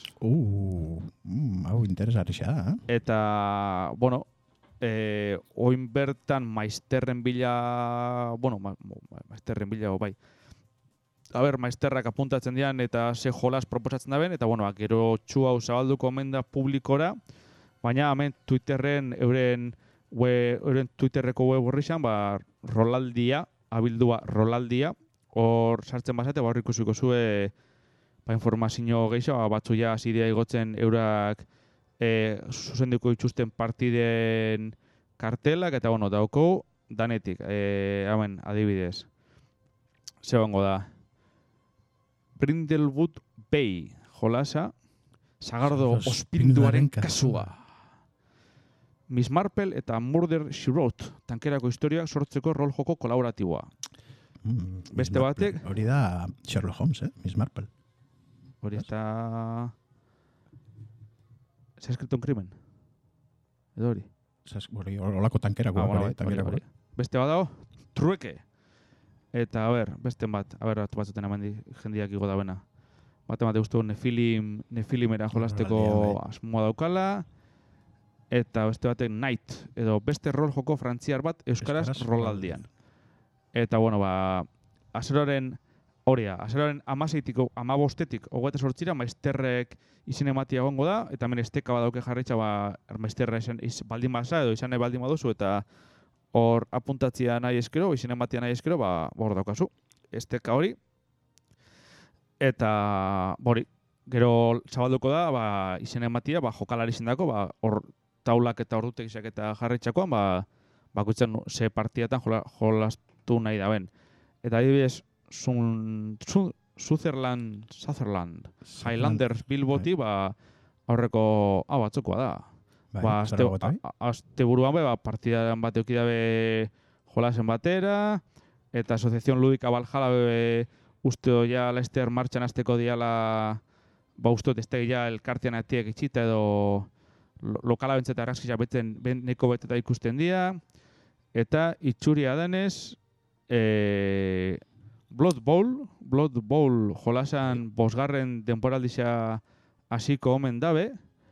Hau interesarria. Eta, oin bertan maizterren bila, maizterren bila, bai. Maizterrak apuntatzen dian eta ze jolas proposatzen da ben, eta, gero txu hau zabalduko omen da publikora, baina hemen Twitterren, euren Twitterreko web horrexan, rolaldia, abildua rolaldia, hor sartzen bazate, hor ikusiko zue informazio gehiago, batzu ja zidea igotzen eurak zuzendiko itxusten partiden kartelak, eta dauko danetik, hemen adibidez. Zebango da. Brindlewood Bay jolasa, Sagardo ospinduaren kasua. Miss Marple eta Murder, She Wrote, tankerako historiak sortzeko rol joko kolaboratiboa. Beste batek... Hori da Sherlock Holmes, Miss Marple. Hori está... Se ha escrito un crimen. Edo hori. Olako tankerako. Beste bat dago, trueke. Eta, beste bat, atu batzuten hemen jendiak igo da bena. Bate guztu Nefilimera jolasteko asmoa daukala. Eta beste batek Night, edo beste rol joko frantziar bat euskaraz rolaldian. Eta, azeroaren 16-tik, 15-tik, 28-ra, maizterrek izin ematia egongo da, eta hemen esteka badauke jarritxa, maizterra baldin baza, edo izan nahi baldin baduzu, eta hor apuntatzia nahi eskero, izin ematia nahi eskero, hor daukazu, esteka hori. Eta, gero zabalduko da, izin ematia, jokalari izendako, hor taulak eta ordutegisak eta jarritxakoan, bakoitzen ze partiatan jolastu nahi da ben. Eta adibidez, Sutherland, Highlanders Bilboti, aurreko batzokoa da. Azte buruan partidan bat eukidabe jolasen batera, eta Asociación Lúdica Valhalla usteo ja Leicester martxan azteko diala, usteot ez ja elkartean atiek itxita edo lokala bentzeta errazkisa neko beteta ikusten dira, eta itxuria denez, Blood Bowl jolasan bosgarren denporaldisa hasiko omen dabe,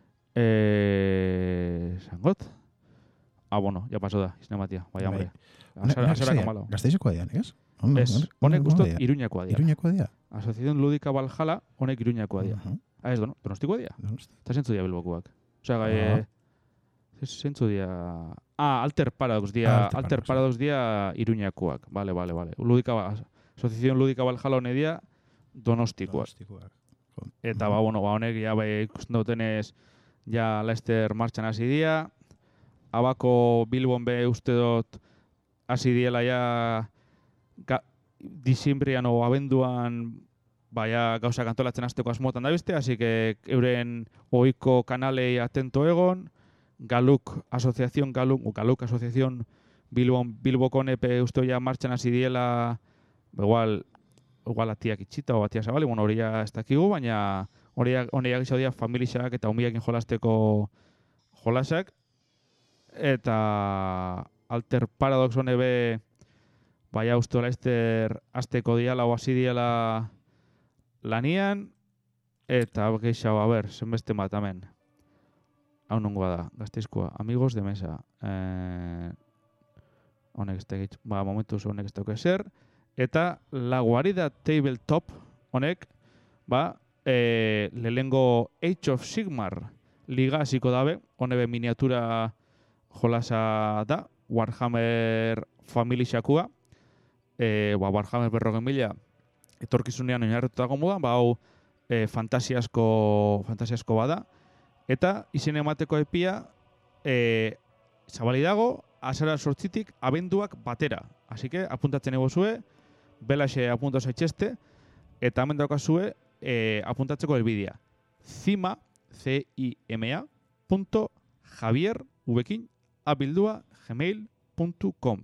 zangot? Bueno, ya pasó da, izan matia, bai hambre. Azera kamalo. Gazteizekoa dian, ez? Ez, honek ustot Iruñakoa dira. Iruñakoa dira? Asociación Lúdica Valhalla, honek Iruñakoa dira. Ez Donostikoa dira? Eta zentzu dira Bilbokoak. Osea, zentzu dira... Alter Paradox dira, Iruñakoak. Vale. Asociación Lúdica Valhalla honek dira Donostikoak. Eta honek ja ikusten dutenez ja Leicester martxan hasi dira. Abako Bilbon be uste dut hasi diela ja disimbrian o abenduan gauza kantolatzen hasteko asmotan da beste, así que euren ohiko kanalei atento egon, Galuk Asociación Bilboko nepe uste ja martxan hasi diela, igual atiak itxita o atiak zabali, hori ja ez dakigu, baina hori gizau dira familixak eta humiakin jolasteko jolasak, eta Alter Paradox honebe uste Leicester azteko diala o hasi diala lanian, eta geixau, zenbeste bat, amen. Hau nungoa da, Gasteizkoa, Amigos de Mesa. Honek ez tegitz, momentuz honek ez tauke zer. Eta La Guarida Tabletop, honek, lehengo Age of Sigmar liga hasiko dabe, honebe miniatura jolasa da, Warhammer familixakua, Warhammer 40.000 etorkizunean oinarritutako modan, hau fantasiasko bada, eta izen emateko epia zabali dago, azara 8 abenduak batera. Así que apuntatzen egozue, belaxe apunta zaitxeste, eta hemen daukazue apuntatzeko elbidea. Cima, cima.javier@gmail.com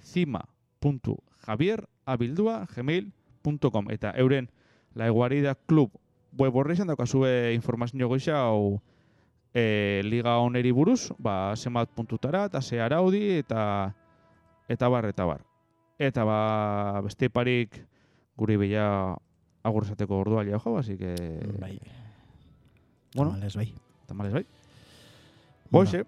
cima.javier@gmail.com eta euren La Guarida Club web horreizan daukazue informazio goixa hau liga oneri buruz, zenbat puntutara eta ze araudi eta bar. Eta beste parik guri bila agur esateko ordua lia jo, así que... Bai. Tamales bai. Boixe.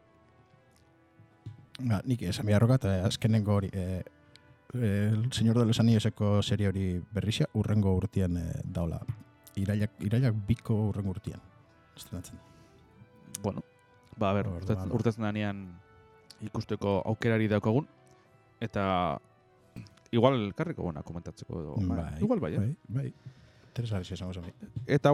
Nik esan biharrokat, azkenengo hori, El Señor de los Anilloseko serie hori berrixia urrengo urtean daula. Irailak biko urrengo urtean. Estrenatzen. Bueno, urtetzen danean ikusteko aukerari daukagun. Eta igual karriko gona komentatzeko edo. Igual bai. Interesgarri esango zen. Eta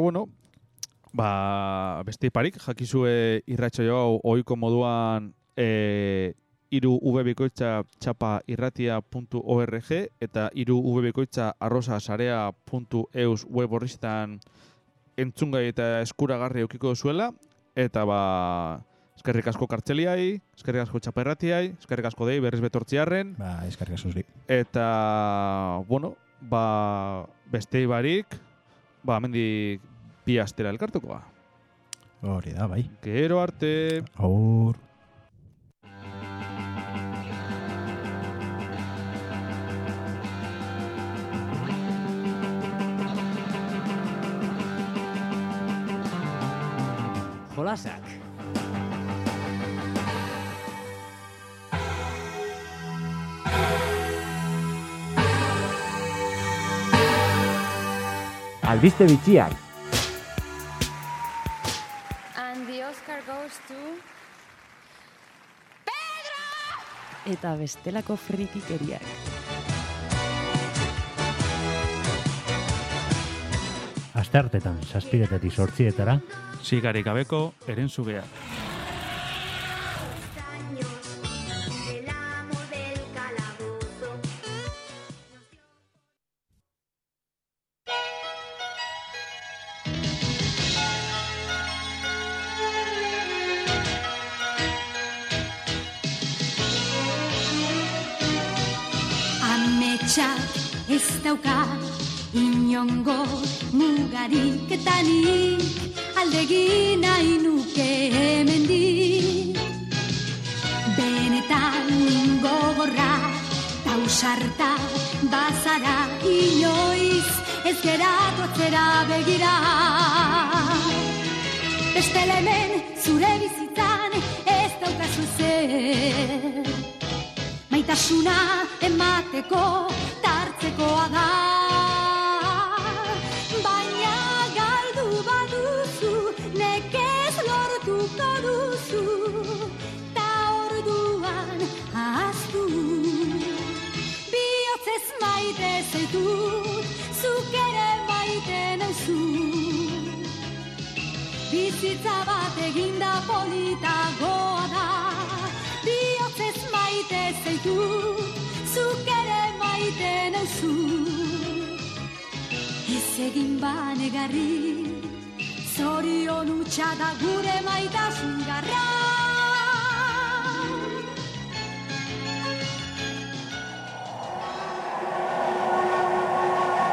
beste parik, jakizue irratxo jo ohiko moduan irubikoitza txapa irratia.org eta irubikoitza arrosasarea.eus web horriztan entzungai eta eskuragarri eukiko zuela, eta eskerrik asko kartxeliai, eskerrik asko txapa irratiai, eskerrik asko dei berriz betortziarren. Eskerrik asko zuri. Eta, bestei barik, mendik bi astera elkartukoa. Hori da, bai. Gero arte. Aur. Jolasak. Albiste bitxiak. And the Oscar goes to... Eta bestelako frikikeriak. Asteartetan 7:00 eta 8:00 Sigarik gabeko erenzugeak. hutsak ez dauka inongo mugarik eta nik aldegin nahi nuke hemendik. Benetan gogorra tausarta bazara inoiz ez geratu atzera begira. Beste hemen zure bizitzan ez daukazu zer. Maitasuna emateko tartzekoa da. Baina galdu baduzu nekez lortuko duzu. Ta orduan ahaztu. Bihotzez maite zaitu, zuk ere maite nauzu. Bizitza bat eginda politagoa da. Bihotzez maite zaitu, zuk ere maite nauzu. Ez egin banegarri, zorion hutsa da gure maitasun garra.